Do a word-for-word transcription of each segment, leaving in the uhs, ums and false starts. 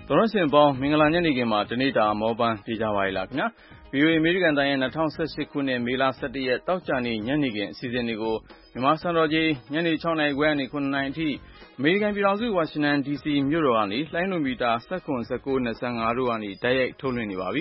တော်တော်ရှင်ပေါင်းမင်္ဂလာညနေခင်းမှာတနေ့တာမောပန်းပြေးကြပါရလားခင်ဗျာ ဗီအိုအေ အမေရိကန်တိုင်းရဲ့၂၀၁၈ခုနှစ်မေလ၁၁ရက်တောက်ကြနေ့ညနေခင်းအစီအစဉ်တွေကိုမြန်မာစံတော်ချိန်ညနေ၆နာရီခွဲကနေ၇နာရီအထိအမေရိကန်ပြည်ထောင်စုဝါရှင်တန်ဒီစီမြို့တော်ကနေလှိုင်းလွန်မီတာ၁၇ ၁၉ ၂၅တို့ကနေတိုက်ရိုက်ထုတ်လွှင့်နေပါပြီ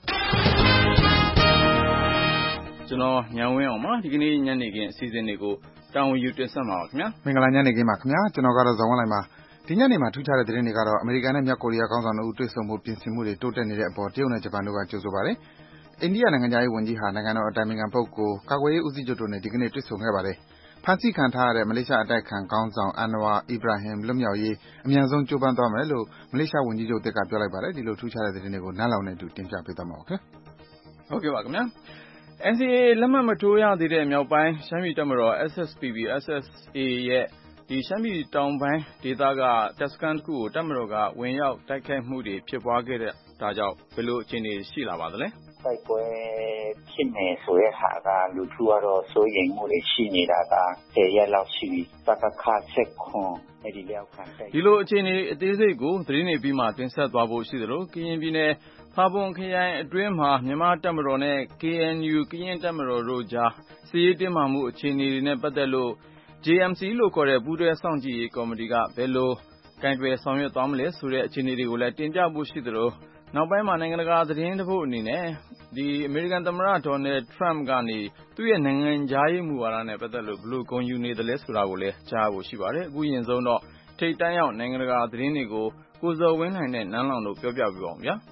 ကျွန်တော်ညံဝင်းအောင်ပါဒီကနေ့ညနေခင်းအစီအစဉ်တွေကိုတာဝန်ယူတင်ဆက်မှာပါခင်ဗျာမင်္ဂလာညနေခင်းပါခင်ဗျာကျွန်တော်ကတော့ဇော်ဝင်းလိုက်ပါဒီညနေမှာထူးခြားတဲ့သတင်းတွေကတော့အမေရိကန်နဲ့မြောက်ကိုရီးယားခေါင်းဆောင်တို့တွေ့ဆုံမှုပြင်ဆင်မှုတွေတိုးတက်နေတဲ့အပေါ်တရုတ်နဲ့ဂျပန်တို့ကကြိုဆိုပါတယ်။အိန္ဒိယနိုင်ငံသားရေးဝန်ကြီးဟာနိုင်ငံတော်အတိုင်ပင်ခံပုဂ္ဂိုလ်ကာကွယ်ရေးဦးစီးချုပ်တို့နဲ့ဒီကနေ့တွေ့ဆုံခဲ့ပါတယ်။ဖမ်းဆီးခံထားရတဲ့မလေးရှားအတိုက်ခံခေါင်းဆောင် Anwar Ibrahim လွတ်မြောက်ရေးအမြန်ဆုံးကြိုးပမ်းသွားမယ်လို့မလေးရှားဝန်ကြီးချုပ်တက်ကပြောလိုက်ပါတယ်။ဒီလိုထူးခြားတဲ့သတင်းတွေကိုနားလောင်နေတူတင်ပြပေးသွားမှာပါခင်ဗျာ။ဟုတ်ကဲ့ပါခင်ဗျာ။ N C A A လက်မှတ်မထိုးရသေးတဲ့မြောက်ပိုင်းရှမ်းပြည်တပ်မတော် S S P P S S A ရဲ့ဒီရှမ်းပြည်တောင်ပိုင်းဒေသကတပ်စခန်းတစ်ခုကိုတပ်မတော်ကဝင်ရောက်တိုက်ခိုက်မှုတွေဖြစ်ပွားခဲ့တဲ့ဒါကြောင့်ဘယ်လိုအခြေအနေရှိလာပါသလဲတိုက်ပွဲဖြစ်နေဆိုတဲ့ဟာကလူထုကတော့စိုးရိမ်မှုတွေရှိနေတာကဆယ်ရက်လောက်ရှိပြီတက္ကခဆက်ခွန်အဲ့ဒီလောက်ခံတိုက်ဒီလိုအခြေအနေအသေးစိတ်ကိုသတင်းတွေပြီးမှတင်ဆက်သွားဖို့ရှိသလိုကရင်ပြည်နယ်ဖာပွန်ခရိုင်အတွင်းမှာမြန်မာတပ်မတော်နဲ့ K N U ကရင်တပ်မတော်တို့ကြားစစ်ရေးတင်းမာမှုအခြေအနေတွေနဲ့ပတ်သက်လို့J M C လို့ခေါ်တဲ့ပူးတွဲစောင့်ကြည့်ရေးကော်မတီကဘယ်လိုကင်တွယ်ဆောင်ရွက်သွားမလဲဆိုတဲ့အခြေအနေတွေကိုလည်းတင်ပြဖို့ရှိသလိုနောက်ပိုင်းမှာနိုင်ငံတကာသတင်းတပုတ်အနေနဲ့ဒီအမေရိကန်သမ္မတဒေါ်နယ်ထရမ့်ကနေသူ့ရဲ့နိုင်ငံခြားရေးမူဝါဒနဲ့ပတ်သက်လို့ဘယ်လိုဂုဏ်ယူနေသလဲဆိုတာကိုလည်းကြားဖို့ရှိပါတယ်အခုရင်ဆုံးတော့ထိပ်တန်းရောက်နိုင်ငံတကာသတင်းတွေကိုကိုဇော်ဝင်းလှိုင်နဲ့နန်းလောင်တို့ပြောပြပြပါဦးဗျာ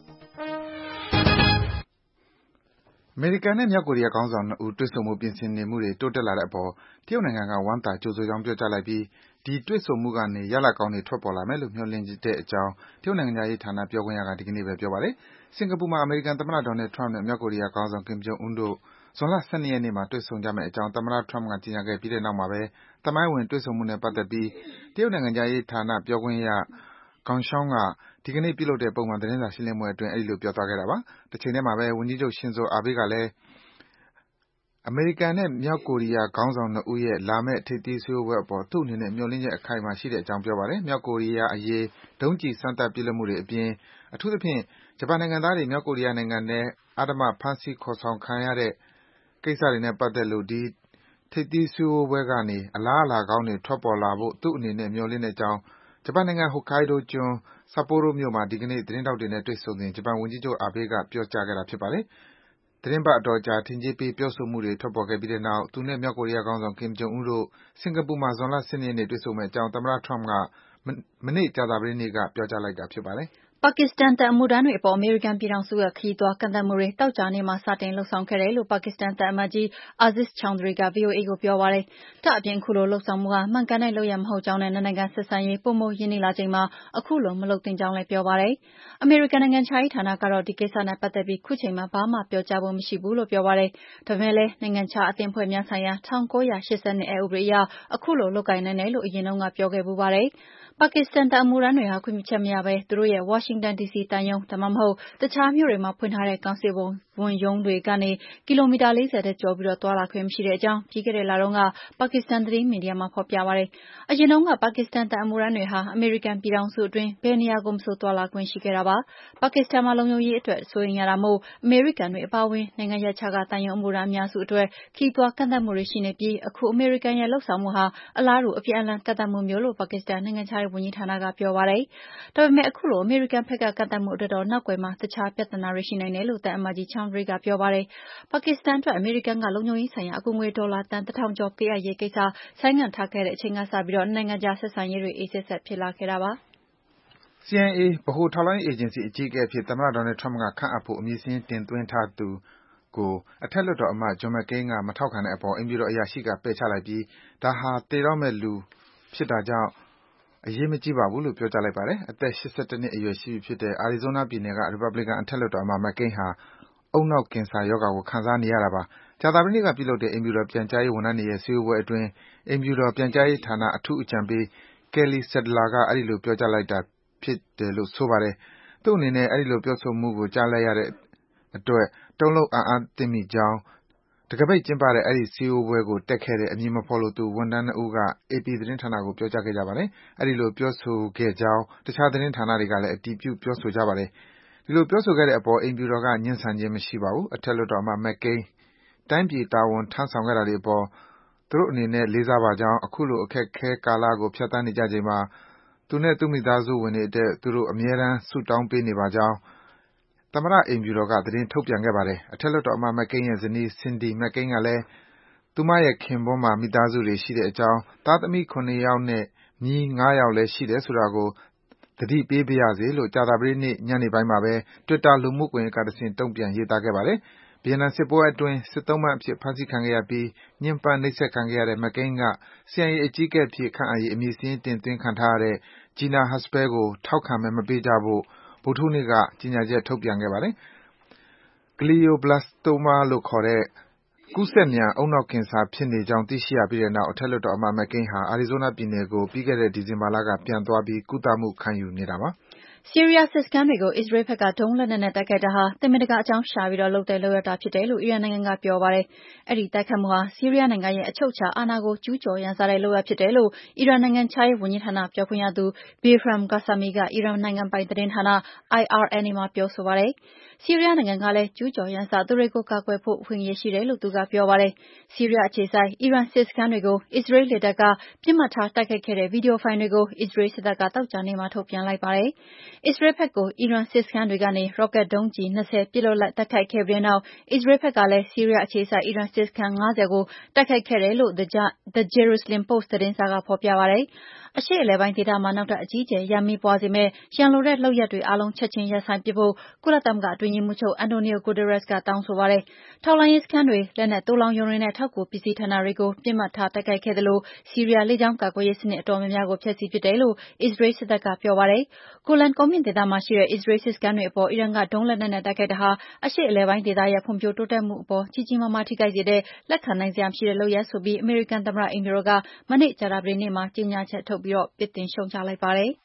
အမေရိကန်နဲ့မြောက်ကိုရီးယားခေါင်းဆောင်နှစ်ဦးတွေ့ဆုံမှုပြင်ဆင်နေမှုတွေတိုးတက်လာတဲ့အပေါ်တရုတ်နိုင်ငံကဝမ်းသာကြိုဆိုကြောင်းပြောကြားလိုက်ပြီးဒီတွေ့ဆုံမှုကနေရလဒ်ကောင်းတွေထွက်ပေါ်လာမယ်လို့မျှော်လင့်တဲ့အကြောင်းတရုတ်နိုင်ငံခြားရေးဌာနပြောခွင့်ရကဒီကနေ့ပဲပြောပါတယ်။စင်ကာပူမှာအမေရိကန်သမ္မတဒေါ်နယ်ထရမ့်နဲ့မြောက်ကိုရီးယားခေါင်းဆောင် Kim Jong Un တို့ဇွန်လ၁၂ရက်နေ့မှာတွေ့ဆုံကြမယ့်အကြောင်းသမ္မတထရမ့်ကကြေညာခဲ့ပြီးတဲ့နောက်မှာပဲသမိုင်းဝင်တွေ့ဆုံမှုနဲ့ပတ်သက်ပြီးတရုတ်နိုင်ငံခြားရေးဌာနပြောခွင့်ရGeng Shuangကဒီကနေ့ပြုလုပ်တဲ့ပုံမှန်သတင်းစာရှင်းလင်းပွဲအတွင်းအဲဒီလိုပြောသွားခဲ့တာပါ။တချိန်တည်းမှာပဲဝန်ကြီးချုပ် Shinzo Abe ကလည်းအမေရိကန်နဲ့မြောက်ကိုရီးယားခေါင်းဆောင်နှစ်ဦးရဲ့လာမယ့်ထိပ်သီးစည်းဝေးပွဲအပေါ်သူ့အနေနဲ့မျှော်လင့်ချက်အခိုင်အမာရှိတဲ့အကြောင်းပြောပါတယ်။မြောက်ကိုရီးယားအရေးဒုံးကျည်စမ်းသပ်ပစ်လွှတ်မှုတွေအပြင်အထူးသဖြင့်ဂျပန်နိုင်ငံသားတွေမြောက်ကိုရီးယားနိုင်ငံထဲအဓမ္မဖမ်းဆီးခေါ်ဆောင်ခံရတဲ့ကိစ္စတွေနဲ့ပတ်သက်လို့ဒီထိပ်သီးစည်းဝေးပွဲကနေအလားအလာကောင်းတွေထွက်ပေါ်လာဖို့သူ့အနေနဲ့မျှော်လင့်တဲ့အကြောင်းဂျပန်နိုင်ငံ Hokkaido ကျွန်း Sapporo မြို့မှာဒီကနေ့သတင်းထောက်တွေနဲ့တွေ့ဆုံစဉ်ဂျပန်ဝန်ကြီးချုပ် Abe ကပြောကြားခဲ့တာဖြစ်ပါတယ်။သီတင်းပတ်အတော်ကြာထင်ကြေးပေးပြောဆိုမှုတွေထွက်ပေါ်ခဲ့ပြီးတဲ့နောက်သူနဲ့မြောက်ကိုရီးယားခေါင်းဆောင် Kim Jong Un တို့စင်ကာပူမှာဇွန်လ၁၂ရက်နေ့တွေ့ဆုံမယ့်အကြောင်းသမ္မတထရမ့်ကမနေ့ကြာသပတေးနေ့ကပြောကြားလိုက်တာဖြစ်ပါတယ်။ပါကစ္စတန်သံအမှုထမ်းတွေအပေါ်အမေရိကန်ပြည်ထောင်စုကခရီးသွားကန့်သတ်မှုတွေသောကြာနေ့မှာစတင်လုပ်ဆောင်ခဲ့တယ်လို့ပါကစ္စတန်သံအမတ်ကြီး Aziz Chowdhury က ဗွီအိုအေကိုပြောပါတယ်။ဒါ့အပြင်အခုလိုလုပ်ဆောင်မှုဟာမှန်ကန်တဲ့လုပ်ရပ်မဟုတ်ကြောင်းနဲ့နှစ်နိုင်ငံဆက်ဆံရေးပိုမိုရင်းနှီးလာချိန်မှာအခုလိုမလုပ်သင့်ကြောင်းလည်းပြောပါတယ်။အမေရိကန်နိုင်ငံခြားရေးဌာနကတော့ဒီကိစ္စနဲ့ပတ်သက်ပြီးခုချိန်မှာဘာမှပြောကြားဖို့မရှိဘူးလို့ပြောပါတယ်။ဒါပေမဲ့လည်းနိုင်ငံခြားအသင်းအဖွဲ့များဆိုင်ရာ၁၉၈၂အက်ဥပဒေအရအခုလိုလုပ်ကိုင်နိုင်တယ်လို့အရင်တုန်းကပြောခဲ့ဖူးပါတယ်။ပါကစ္စတန်သံအမှုထမ်းတွေဟာခွင့်ပြုချက်မရဘဲသူတို့ရဲ့ဝါရှင်တန်ဒီစီသံရုံးဒါမှမဟုတ်တခြားမြို့တွေမှာဖွင့်ထားတဲ့ကောင်စစ်ဝန်ရုံးတွေကနေကီလိုမီတာ၄၀ထက်ကျော်ပြီးသွားလာခွင့်မရှိတဲ့အကြောင်းပြီးခဲ့တဲ့လတုန်းကပါကစ္စတန်သတင်းမီဒီယာမှာဖော်ပြပါတယ်။အရင်တုန်းကပါကစ္စတန်သံအမှုထမ်းတွေဟာအမေရိကန်ပြည်ထောင်စုအတွင်းဘယ်နေရာကိုမဆိုသွားလာခွင့်ရှိခဲ့တာပါ။ပါကစ္စတန်မှာလုံခြုံရေးအတွက်စိုးရိမ်ရတာမို့အမေရိကန်တွေအပါအဝင်နိုင်ငံရပ်ခြားကသံရုံးအမှုထမ်းအများစုအတွက်ခရီးသွားကန့်သတ်မှုတွေရှိနေပြီးအခုအမေရိကန်ရဲ့လုပ်ဆောင်မှုဟာအလားတူအပြန်အလှန်ကန့်သတ်မှုမျိုးလို့ပါကစ္စတန်နိုင်ငံခြားရေးဝန်ကြီးဌာနကပြောပါတယ်။ဒါပေမဲ့အခုလိုအမေရိကန်ဘက်ကကန့်သတ်မှုအတွက်တော့နောက်ကွယ်မှာတခြားပြဿနာတွေရှိနိုင်တယ်လို့သံအမတ်ကြီး Chowdhury ကပြောပါတယ်။ပါကစ္စတန်အတွက်အမေရိကန်ကလုံခြုံရေးဆိုင်ရာအကူငွေဒေါ်လာသန်းတစ်ထောင်ကျော်ပေးအပ်ရေးကိစ္စဆိုင်းငံ့ထားခဲ့တဲ့အချိန်ကစပြီးနှစ်နိုင်ငံကြားဆက်ဆံရေးတွေအေးစက်စက်ဖြစ်လာခဲ့တာပါ။ C I A ဗဟိုထောက်လှမ်းရေးအေဂျင်စီအကြီးအကဲအဖြစ်သမ္မတဒေါ်နယ်ထရမ့်ကခန့်အပ်ဖို့အမည်စာရင်းတင်သွင်းထားသူကိုအထက်လွှတ်တော်အမတ် John McCain ကမထောက်ခံတဲ့အပေါ်အိမ်ဖြူတော်အရာရှိကပယ်ချလိုက်ပြီးဒါဟာသေတော့မယ့်လူဖြစ်တာကြောင့်အရေးမကြီးပါဘူးလို့ပြောကြားလိုက်ပါတယ်။အသက်၈၁နှစ်အရွယ်ရှိပြီဖြစ်တဲ့ Arizona ပြည်နယ်က ရီပတ်ဘလီကန်အထက်လွှတ်တော်အမတ် McCain ဟာဦးနှောက်ကင်ဆာရောဂါကိုခံစားနေရတာပါ။ကြာသပတေးနေ့ကပြုလုပ်တဲ့အိမ်ဖြူတော်ပြန်ကြားရေးဝန်ထမ်းတွေရဲ့စည်းဝေးပွဲအတွင်းအိမ်ဖြူတော်ပြန်ကြားရေးဌာနအထူးအကြံပေး Kelly Sadler ကအဲဒီလိုပြောကြားလိုက်တာဖြစ်တယ်လို့ဆိုပါတယ်။သူ့အနေနဲ့အဲဒီလိုပြောဆိုမှုကိုကြားလိုက်ရတဲ့အတွက်တုန်လှုပ်အံ့အားသင့်မိကြောင်းဒတကပိတ်ကျင်းပတဲ့အဲဒီစည်းဝေးပွဲကိုတက်ခဲ့တဲ့အမည်မဖော်လိုသူဝန်ထမ်းနှစ်ဦးက အေပီ သတင်းဌာနကိုပြောကြားခဲ့ကြပါတယ်။အဲဒီလိုပြောဆိုခဲ့ကြောင်းတခြားသတင်းဌာနတွေကလည်းအတည်ပြုပြောဆိုကြပါတယ်။ဒီလိုပြောဆိုခဲ့တဲ့အပေါ်အိမ်ဖြူတော်ကငြင်းဆန်ခြင်းမရှိပါဘူး။အထက်လွှတ်တော်အမတ် McCain တိုင်းပြည်တာဝန်ထမ်းဆောင်ခဲ့တာတွေအပေါ်သူတို့အနေနဲ့လေးစားပါကြောင်းအခုလိုအခက်ခဲကာလကိုဖြတ်သန်းနေကြချိန်မှာသူနဲ့သူ့မိသားစုဝင်တွေအတွက်သူတို့အမြဲတမ်းဆုတောင်းပေးနေပါကြောင်းသမ္မတအိမ်ဖြူတော်ကသတင်းထုတ်ပြန်ခဲ့ပါတယ်။အထက်လွှတ်တော်အမတ် McCain ရဲ့ဇနီး Cindy McCain ကလည်းသူမရဲ့ခင်ပွန်းမှာမိသားစုတွေရှိတဲ့အကြောင်းသားသမီး၇ယောက်နဲ့မြေး၅ယောက်လည်းရှိတယ်ဆိုတာကိုသတိပေးပါရစေလို့ကြာသပတေးနေ့ညနေပိုင်းမှာပဲ Twitter လူမှုကွန်ရက်ကတဆင့်တုံ့ပြန်ရေးသားခဲ့ပါတယ်။ဗီယက်နမ်စစ်ပွဲအတွင်းစစ်သုံးပန်းအဖြစ်ဖမ်းဆီးခံခဲ့ရပြီးညှဉ်းပန်းနှိပ်စက်ခံခဲ့ရတဲ့ McCain က စီ အိုင် အေ အကြီးအကဲအဖြစ်ခန့်အပ်ရေးအမည်စာရင်းတင်သွင်းခံထားရတဲ့ Gina Haspel ကိုထောက်ခံမဲမပေးကြဖို့ဗုဒ္ဓဟူးနေ့ကကြေညာချက်ထုတ်ပြန်ခဲ့ပါတယ်။ Glioblastoma လို့ခေါ်တဲ့ကူးစက်မြန်ဦးနှောက်ကင်ဆာဖြစ်နေကြောင်းသိရှိရပြီးတဲ့နောက်အထက်လွှတ်တော်အမတ် McCain ဟာ Arizona ပြည်နယ်ကိုပြီးခဲ့တဲ့ဒီဇင်ဘာလကပြန်သွားပြီးကုသမှုခံယူနေတာပါ။ဆီးရီးယားစစ်စခန်းတွေကိုအစ္စရေးဘက်ကဒုံးလက်နက်နဲ့တိုက်ခိုက်တာဟာတမင်တကာအကြောင်းရှာပြီးလုပ်တဲ့လုပ်ရပ်သာဖြစ်တယ်လို့အီရန်နိုင်ငံကပြောပါတယ်။အဲဒီတိုက်ခိုက်မှုဟာဆီးရီးယားနိုင်ငံရဲ့အချုပ်အခြာအာဏာကိုကျူးကျော်ရန်စတဲ့လုပ်ရပ်ဖြစ်တယ်လို့အီရန်နိုင်ငံခြားရေးဝန်ကြီးဌာနပြောခွင့်ရသူ Bahram Ghasemi ကအီရန်နိုင်ငံပိုင်သတင်းဌာန I R N A မှာပြောဆိုပါတယ်။ဆီးရီးယားနိုင်ငံကလည်းကျူးကျော်ရန်စသူတွေကိုကာကွယ်ဖို့အခွင့်အရေးရှိတယ်လို့သူကပြောပါတယ်။ဆီးရီးယားအခြေစိုက်အီရန်စစ်စခန်းတွေကိုအစ္စရေးလေတပ်ကပစ်မှတ်ထားတိုက်ခိုက်ခဲ့တဲ့ဗီဒီယိုဖိုင်တွေကိုအစ္စရေးစစ်တပ်ကသောကြာနေ့မှာထုတ်ပြန်လိုက်ပါတယ်။အစ္စရေးဘက်ကိုအီရန်စစ်စခန်းတွေကနေရော့ကက်ဒုံးကျည်၂၀ပစ်လွှတ်တိုက်ခိုက်ခဲ့ပြီးတဲ့နောက်အစ္စရေးဘက်ကလည်းဆီးရီးယားအခြေစိုက်အီရန်စစ်စခန်း၅၀ကိုတိုက်ခိုက်ခဲ့တယ်လို့ The Jerusalem Post သတင်းစာကဖော်ပြပါတယ်။အရှေ့အလယ်ပိုင်းဒေသမှာနောက်ထပ်အကြီးအကျယ်ရန်မီးပွားစေမယ့်ရန်လိုတဲ့လုပ်ရပ်တွေအားလုံးချက်ချင်းရပ်ဆိုင်းပစ်ဖို့ကုလသမဂ္ဂအတွင်းရေးမှူးချုပ် Antonio Guterres ကတောင်းဆိုပါတယ်။ထောက်လှမ်းရေးစခန်းတွေ၊လက်နက်သိုလှောင်ရုံတွေနဲ့ထောက်ကူပစ္စည်းဌာနတွေကိုပစ်မှတ်ထားတိုက်ခိုက်ခဲ့သလိုဆီးရီးယားလေကြောင်းကာကွယ်ရေးစနစ်အတော်များများကိုဖျက်ဆီးပစ်တယ်လို့အစ္စရေးစစ်တပ်ကပြောပါတယ်။ဂိုလန်ကုန်းမြင့်ဒေသမှာရှိတဲ့အစ္စရေးစစ်စခန်းတွေအပေါ်အီရန်ကဒုံးလက်နက်နဲ့တိုက်ခိုက်တာဟာအရှေ့အလယ်ပိုင်းဒေသရဲ့ဖွံ့ဖြိုးတိုးတက်မှုအပေါ်ကြီးကြီးမားမားထိခိုက်စေတဲ့လက်ခံနိုင်စရာမရှိတဲ့လုပ်ရပ်ဆိုပြီးအမေရိကန်သမ္မတအိမ်ဖြူတော်ကမနေ့ကြာသပတေးနေ့မှာကြေညာချက်ထုတ်ပြီးပြစ်တင်ရှုတ်ချလိုက်ပါတယ်။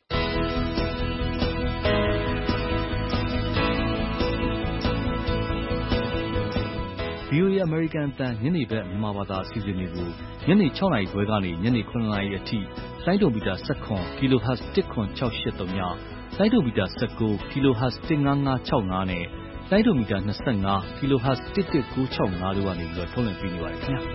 ဗွီအိုအေ အမေရိကန်အသံညနေဘက်မြန်မာဘာသာအစီအစဉ်တွေကိုညနေ၆နာရီခွဲကနေညနေ၇နာရီအထိလိုင်းဒိုမီတာ၁၇ kHz ၁၇၆၈၃ညလိုင်းဒိုမီတာ၁၉ kHz ၁၅၅၆၅နဲ့လိုင်းဒိုမီတာ၂၅ kHz ၁၁၉၆၅တို့ကနေပြီးတော့ထုတ်လွှင့်ပေးနေပါတယ်ခင်ဗျာ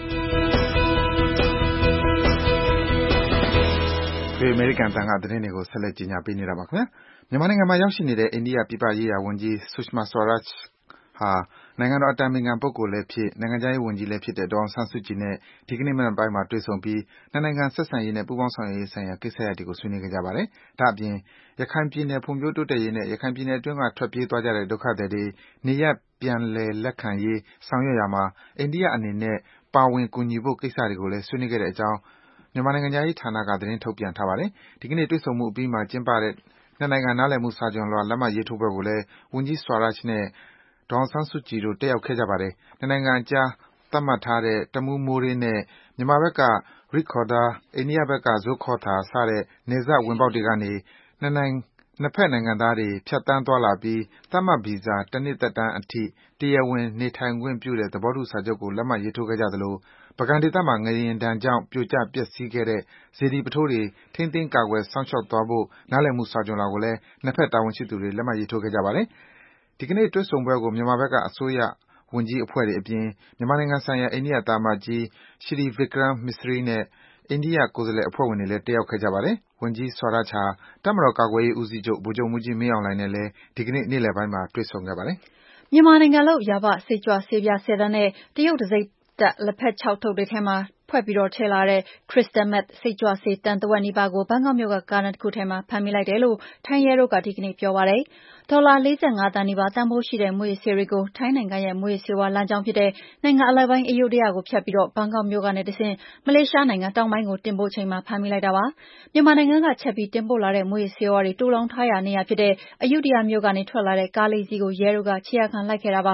ဒီအမေရိကန်တန်ကသတင်းတွေကိုဆက်လက်ကြီးညာပေးနေတာပါခင်ဗျာမြန်မာနိုင်ငံမှာရောက်ရှိနေတဲ့အိန္ဒိယပြည်ပရေးရာဝန်ကြီး Sushma Swaraj ဟာနိုင်ငံတော်အတိုင်ပင်ခံပုဂ္ဂိုလ်လည်းဖြစ်နိုင်ငံခြားရေးဝန်ကြီးလည်းဖြစ်တဲ့ဒေါ်အောင်ဆန်းစုကြည်နဲ့ဒီကနေ့မနက်ပိုင်းမှာတွေ့ဆုံပြီးနှစ်နိုင်ငံဆက်ဆံရေးနဲ့ပူးပေါင်းဆောင်ရွက်ရေးဆိုင်ရာကိစ္စရပ်တွေကိုဆွေးနွေးခဲ့ကြပါတယ်။ဒါ့အပြင်ရခိုင်ပြည်နယ်ဖွံ့ဖြိုးတိုးတက်ရေးနဲ့ရခိုင်ပြည်နယ်အတွင်းကထွက်ပြေးသွားကြတဲ့ဒုက္ခသည်တွေနေရပ်ပြန်လည်လက်ခံရေးဆောင်ရွက်ရာမှာအိန္ဒိယအနေနဲ့ပါဝင်ကူညီဖို့ကိစ္စတွေကိုလည်းဆွေးနွေးခဲ့တဲ့အကြောင်းမြန်မာနိုင်ငံခြားရေးဌာနကသတင်းထုတ်ပြန်ထားပါတယ်။ဒီကနေ့တွေ့ဆုံမှုအပြီးမှာကျင်းပတဲ့နှစ်နိုင်ငံနားလည်မှုစာချွန်လွှာလက်မှတ်ရေးထိုးပွဲကိုလည်းဝန်ကြီး Swaraj နဲ့ဒေါ်အောင်ဆန်းစုကြည်တို့တက်ရောက်ခဲ့ကြပါတယ်။နှစ်နိုင်ငံအကြားသတ်မှတ်ထားတဲ့တမူးမိုးရေးနဲ့မြန်မာဘက်က ရိခေါ်ဒါး၊အိန္ဒိယဘက်ကဇိုခေါထာစတဲ့နယ်စပ်ဝင်ပေါက်တွေကနေနှစ်ဘက်နိုင်ငံသားတွေဖြတ်သန်းသွားလာပြီးသတ်မှတ်ဗီဇာတနှစ်သက်တမ်းအထိတရားဝင်နေထိုင်ခွင့်ပြုတဲ့သဘောတူစာချုပ်ကိုလက်မှတ်ရေးထိုးခဲ့ကြသလိုပုဂံဒေသမှာငလျင်ဒဏ်ကြောင့်ပြိုကျပျက်စီးခဲ့တဲ့စေတီပုထိုးတွေထိန်းသိမ်းကာကွယ်စောင့်ရှောက်သွားဖို့နားလည်မှုစာချွန်လွှာကိုလည်းနှစ်ဘက်တာဝန်ရှိသူတွေလက်မှတ်ရေးထိုးခဲ့ကြပါတယ်။ဒီကနေ့တွေ့ဆုံပွဲကိုမြန်မာဘက်ကအစိုးရဝန်ကြီးအဖွဲ့တွေအပြင်မြန်မာနိုင်ငံဆိုင်ရာအိန္ဒိယသံအမတ်ကြီး Shri Vikram Misri နဲ့အိန္ဒိယကိုယ်စားလှယ်အဖွဲ့ဝင်တွေလည်းတက်ရောက်ခဲ့ကြပါတယ်။ဝန်ကြီး Swaraj ဟာတပ်မတော်ကာကွယ်ရေးဦးစီးချုပ်ဗိုလ်ချုပ်မှူးကြီးမင်းအောင်လှိုင်နဲ့လည်းဒီကနေ့နေ့လယ်ပိုင်းမှာတွေ့ဆုံခဲ့ပါတယ်။မြန်မာနိုင်ငံလုပ်ရာဘစိတ်ကြွဆေးပြားဆယ်သန်းနဲ့တရုတ်တံဆိပ်တပ်လက်ဖက်ခြောက်ထုပ်တွေထဲမှာဖွဲ့ပြီးထည့်လာတဲ့ Crystal Meth စိတ်ကြွဆေးတန်တဝက်နီးပါးကိုဘန်ကောက်မြို့ကကားတန်းတခုထဲမှာဖမ်းမိလိုက်တယ်လို့ထိုင်းရဲတို့ကဒီကနေ့ပြောပါတယ်။ဒေါ်လာ၄၅သန်းနီးပါးတန်ဖိုးရှိတဲ့မူးယစ်ဆေးတွေကိုထိုင်းနိုင်ငံရဲ့မူးယစ်ဆေးဝါးလမ်းကြောင်းဖြစ်တဲ့နိုင်ငံအလယ်ပိုင်းအယုဒ္ဓယကိုဖြတ်ပြီးဘန်ကောက်မြို့ကနေတဆင့်မလေးရှားနိုင်ငံတောင်ပိုင်းကိုတင်ပို့ချိန်မှာဖမ်းမိလိုက်တာပါ။မြန်မာနိုင်ငံကချက်ပြီးတင်ပို့လာတဲ့မူးယစ်ဆေးဝါးတွေသိုလှောင်ထားရာနေရာဖြစ်တဲ့အယုဒ္ဓယမြို့ကနေထွက်လာတဲ့ကားလေးစီးကိုရဲတို့ကခြေရာခံလိုက်ခဲ့တာပါ။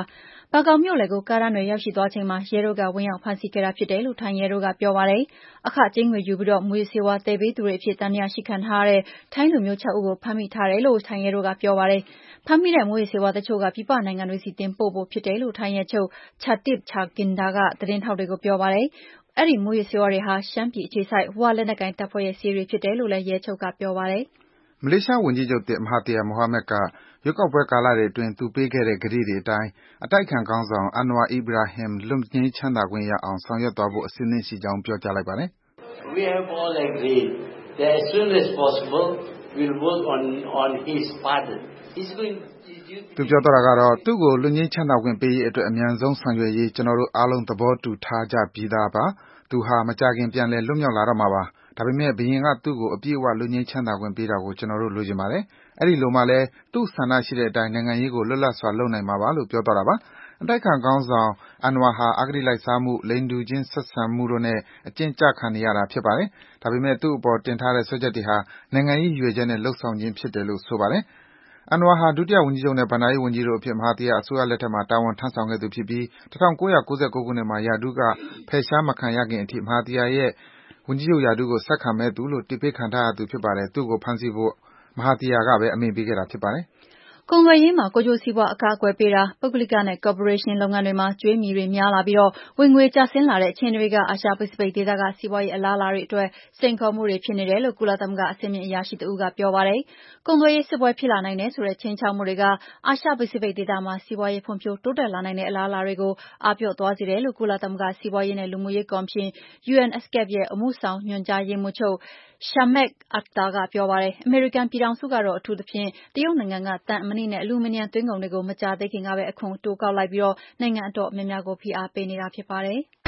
ဘာကောင်မြို့လယ်ကိုကားတန်းတွေရောက်ရှိသွားချိန်မှာရဲတို့ကဝင်ရောက်ဖမ်းဆီးခဲ့တာဖြစ်တယ်လို့ထိုင်းရဲတို့ကပြောပါတယ်။အခကြေးငွေယူပြီးမူးယစ်ဆေးဝါးသယ်ပေးသူတွေအဖြစ်သံသယရှိခံထားရတဲ့ထိုင်းလူမျိုးခြောက်ဦးကိုဖမ်းမိထားတယ်လို့ထိုင်းရဲတို့ကပြောပါတယ်။ဖမ်းမိတဲ့မူးယစ်ဆေးဝါးတချို့ကပြည်ပနိုင်ငံတွေဆီတင်ပို့ဖို့ဖြစ်တယ်လို့ထိုင်းရဲချုပ် Chatip Chakinda ကသတင်းထောက်တွေကိုပြောပါတယ်။အဲဒီမူးယစ်ဆေးဝါးတွေဟာရှမ်းပြည်အခြေစိုက်ဝလက်နက်ကိုင်တပ်ဖွဲ့ရဲ့ဆေးတွေဖြစ်တယ်လို့လည်းရဲချုပ်ကပြောပါတယ်။မလေးရှားဝန်ကြီးချုပ်သစ် Mahathir Mohamad ကရွေးကောက်ပွဲကာလတွေအတွင်းသူပေးခဲ့တဲ့ကတိတွေအတိုင်းအတိုက်အခံခေါင်းဆောင် Anwar Ibrahim လွတ်ငြိမ်းချမ်းသာခွင့်ရအောင်ဆောင်ရွက်သွားဖို့အဆင်သင့်ရှိကြောင်းပြောကြားလိုက်ပါတယ်။ We have all agreed that as soon as possible we will work on on his pardon. He's going သူပြောသွားတာကတော့သူ့ကိုလွတ်ငြိမ်းချမ်းသာခွင့်ပေးရေးအတွက်အမြန်ဆုံးဆောင်ရွက်ရေးကျွန်တော်တို့အားလုံးသဘောတူထားကြပြီးသားပါ။သူဟာမကြာခင်ပြန်လည်လွတ်မြောက်လာတော့မှာပါ။ဒါပေမဲ့ဘုရင်ကသူ့ကိုအပြည့်အဝလွတ်ငြိမ်းချမ်းသာခွင့်ပေးတာကိုကျွန်တော်တို့လိုချင်ပါတယ်။အဲဒီလိုမှလည်းသူ့ဆန္ဒရှိတဲ့အတိုင်းနိုင်ငံရေးကိုလွတ်လပ်စွာလုပ်နိုင်မှာပါလို့ပြောသွားတာပါ။အတိုက်ခံခေါင်းဆောင် Anwar ဟာအဂတိလိုက်စားမှု၊လိင်တူချင်းဆက်ဆံမှုတို့နဲ့အကျဉ်းကျခံနေရတာဖြစ်ပါတယ်။ဒါပေမဲ့သူ့အပေါ်တင်ထားတဲ့စွဲချက်တွေဟာနိုင်ငံရေးရည်ရွယ်ချက်နဲ့လုပ်ဆောင်ခြင်းဖြစ်တယ်လို့ဆိုပါတယ်။ Anwar ဟာဒုတိယဝန်ကြီးချုပ်နဲ့ဘဏ္ဍာရေးဝန်ကြီးတို့အဖြစ် Mahathir အစိုးရလက်ထက်မှာတာဝန်ထမ်းဆောင်ခဲ့သူဖြစ်ပြီး၁၉၉၉ ခုနှစ်မှာရာထူးကဖယ်ရှားမခံရခင်အထိ Mahathir ရဲ့ဝန်ကြီးချုပ်ရာထူးကိုဆက်ခံမယ့်သူလို့တစ်ပေးခံထားရသူဖြစ်ပါတယ်။သူ့ကိုဖမ်းဆီးဖို့ Mahathir ကပဲအမိန့်ပေးခဲ့တာဖြစ်ပါတယ်။ကုန်သွယ်ရေးမှာကိုယ်ကျိုးစီးပွားအကာအကွယ်ပေးတာ၊ပုဂ္ဂလိကနဲ့ကော်ပိုရေးရှင်းလုပ်ငန်းတွေမှာကြွေးမြီတွေများလာပြီးဝင်ငွေကျဆင်းလာတဲ့အခြေအနေတွေကအာရှပစိဖိတ်ဒေသကစီးပွားရေးအလားအလာတွေအတွက်စိန်ခေါ်မှုတွေဖြစ်နေတယ်လို့ကုလသမဂ္ဂအဆင့်မြင့်အရာရှိတဦးကပြောပါတယ်။ကုန်သွယ်ရေးစစ်ပွဲဖြစ်လာနိုင်တယ်ဆိုတဲ့ခြိမ်းခြောက်မှုတွေကအာရှပစိဖိတ်ဒေသမှာစီးပွားရေးဖွံ့ဖြိုးတိုးတက်လာနိုင်တဲ့အလားအလာတွေကိုအားပျော့သွားစေတယ်လို့ကုလသမဂ္ဂစီးပွားရေးနဲ့လူမှုရေးကော်မရှင် U N E S C A P ရဲ့အမှုဆောင်ညွှန်ကြားရေးမှူးချုပ် Shamek Akhtar ကပြောပါတယ်။အမေရိကန်ပြည်ထောင်စုကတော့အထူးသဖြင့်တရုတ်နိုင်ငံကသံ၊အမဏိနဲ့အလူမီနီယံသွင်းကုန်တွေကိုမကြာသေးခင်ကပဲအခွန်တိုးကောက်လိုက်ပြီးနိုင်ငံအတော်များများကိုဖိအားပေးနေတာဖြစ်ပါတယ်။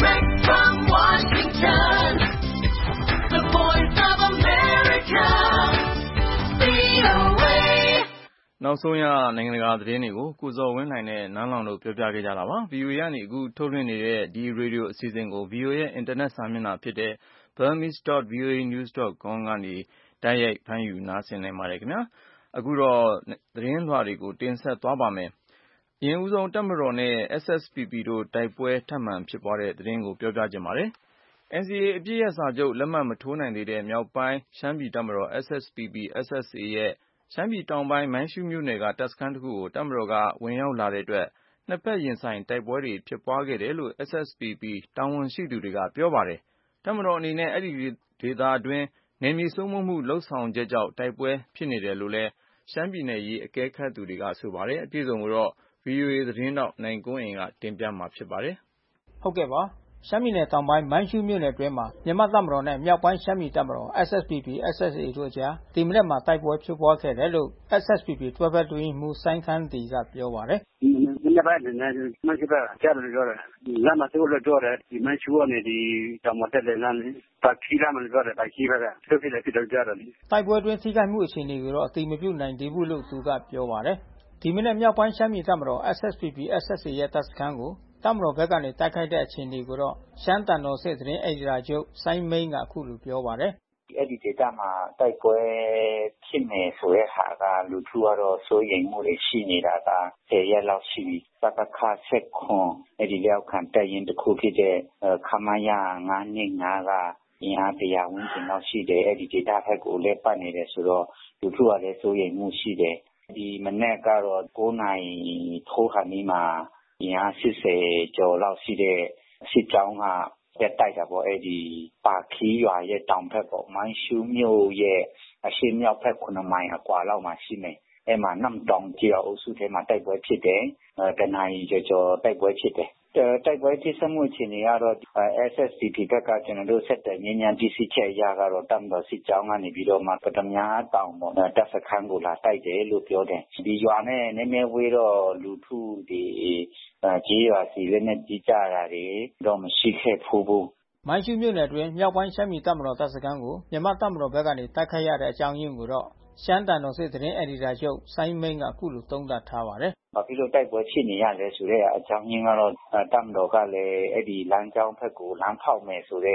နောက်ဆုံးရနိုင်ငံတကာသတင်းတွေကိုကိုဇော်ဝင်းနိုင်နဲ့နန်းလောင်တို့ပြောပြခဲ့ကြတာပါ။ V O A ကနေအခုထုတ်လွှင့်နေတဲ့ဒီရေဒီယိုအစီအစဉ်ကို V O A ရဲ့အင်တာနက်စာမျက်နှာဖြစ်တဲ့ burmese dot v o a news dot com ကနေတိုက်ရိုက်ဖမ်းယူနားဆင်နိုင်ပါတယ်ခင်ဗျာ။အခုတော့သတင်းလွှာတွေကိုတင်ဆက်သွားပါမယ်။အရင်ဦးဆုံးတပ်မတော်နဲ့ S S P P တို့တိုက်ပွဲထပ်မံဖြစ်ပွားတဲ့သတင်းကိုပြောပြခြင်းပါတယ်။ N C A အပစ်ရပ်စာချုပ်လက်မှတ်မထိုးနိုင်သေးတဲ့မြောက်ပိုင်းရှမ်းပြည်တပ်မတော် S S P P S S A ရဲ့ရှမ်းပြည်တောင်ပိုင်းမိုင်းရှူးမြို့နယ်ကတပ်စခန်းတစ်ခုကိုတပ်မတော်ကဝင်ရောက်လာတဲ့အတွက်နှစ်ဖက်ရင်ဆိုင်တိုက်ပွဲတွေဖြစ်ပွားခဲ့တယ်လို့ S S P P တာဝန်ရှိသူတွေကပြောပါတယ်။တပ်မတော်အနေနဲ့အဲဒီဒေသအတွင်းနယ်မြေစိုးမိုးမှုလုပ်ဆောင်ချက်ကြောင့်တိုက်ပွဲဖြစ်နေတယ်လို့လည်းရှမ်းပြည်နယ်ရေးအကဲခတ်သူတွေကဆိုပါတယ်။အပြည့်အစုံကိုတော့ V O A သတင်းထောက်နိုင်ကွန်းအိန်ကတင်ပြမှာဖြစ်ပါတယ်။ဟုတ်ကဲ့ပါရှမ်းပြည်နယ်တောင်ပိုင်းမိုင်းရှူးမြို့နယ်အတွင်းမှာမြန်မာတပ်မတော်နဲ့မြောက်ပိုင်းရှမ်းပြည်တပ်မတော် S S P P S S A တို့အကြားဒီမနက်မှာတိုက်ပွဲဖြစ်ပွားခဲ့တယ်လို့ S S P P တွဲဘက်အတွင်းရေးမှူးစိုင်းခမ်းတီကပြောပါတယ်။ဒီမနက်ပိုင်းနဲ့မိုင်းရှူးကကြားတယ်ပြောတယ်။လမ်းမှာတိုးလို့ပြောတယ်ဒီမိုင်းရှူးကနေဒီတောင်မတက်တဲ့လမ်းတာခီလာမလို့ပြောတယ်တာခီဘက်ကသူဖြစ်တယ်ဖြစ်တော့ကြားတယ်တိုက်ပွဲအတွင်းထိခိုက်မှုအခြေအနေကိုတော့အတိမပြုနိုင်သေးဘူးလို့သူကပြောပါတယ်။ဒီမနက်မြောက်ပိုင်းရှမ်းပြည်တပ်မတော် S S P P S S A ရဲ့တပ်စခန်းကိုတပ်မတော်ဘက်ကနေတိုက်ခိုက်တဲ့အခြေအနေကိုတော့ရှမ်းတန်တော်စစ်သတင်းအယ်ဒီတာချုပ်စိုင်းမိန်းကအခုလိုပြောပါတယ်။အဲဒီဒေသမှာတိုက်ပွဲဖြစ်နေဆိုတဲ့ဟာကလူထုကတော့စိုးရိမ်မှုတွေရှိနေတာကဆယ်ရက်လောက်ရှိပြီ။ပကခဆက်ခွန်အဲဒီလက်ခံတပ်ရင်းတစ်ခုဖြစ်တဲ့ခမရငါးနှစ်ငါးကအင်အားတရာဝန်းကျင်လောက်ရှိတယ်။အဲဒီဒေသဘက်ကိုလည်းပတ်နေတယ်ဆိုတော့လူထုကလည်းစိုးရိမ်မှုရှိတယ်။ဒီမနေ့ကတော့ကိုးနာရီထိုးခါနီးမှာအင်အား၈၀ကျော်လောက်ရှိတဲ့စစ်ကြောင်းကတက်တိုက်တာပေါ့အဲဒီပါခီးရွာရဲ့တောင်ဘက်ပေါ့မိုင်းရှူးမြို့ရဲ့အရှေ့မြောက်ဘက်ခုနမိုင်အကွာလောက်မှာရှိမယ်အဲမှာနမ်တောင်ကျေးအုပ်စုထဲမှာတိုက်ပွဲဖြစ်တယ်တနာရီကျော်ကျော်တိုက်ပွဲဖြစ်တယ်တိုက်ပွဲဖြစ်စမှုအခြေအနေကတော့ S S P P ဘက်ကကျွန်တော်တို့ဆက်တယ်ညဉ့်ညတိစစ်ချက်ရကတော့တမ်တော်စစ်ကြောင်းကနေပြီးတော့မှပထမတောင်ပေါ့တပ်စခန်းကိုလာတိုက်တယ်လို့ပြောတယ်ဒီရွာနဲ့နည်းနည်းဝေးတော့လူထုဒီကြေးရွာစီလည်းနဲ့ကြီးကြတာတွေတော့မရှိခဲ့ဘူးမိုင်းရှူးမြို့နယ်အတွင်းမြောက်ပိုင်းရှမ်းပြည်တပ်မတော်တပ်စခန်းကိုမြန်မာတပ်မတော်ဘက်ကနေတိုက်ခိုက်ရတဲ့အကြောင်းရင်းကိုတော့ရှမ်းတန်တော်စစ်သတင်းအယ်ဒီတာချုပ်စိုင်းမိန်းကအခုလိုသုံးသပ်ထားပါတယ်။ဘာဖြစ်လို့တိုက်ပွဲဖြစ်နေရလဲဆိုတဲ့အကြောင်းရင်းကတော့တပ်မတော်ကလည်းအဲ့ဒီလမ်းကြောင်းဘက်ကိုလမ်းဖောက်မယ်ဆိုတဲ့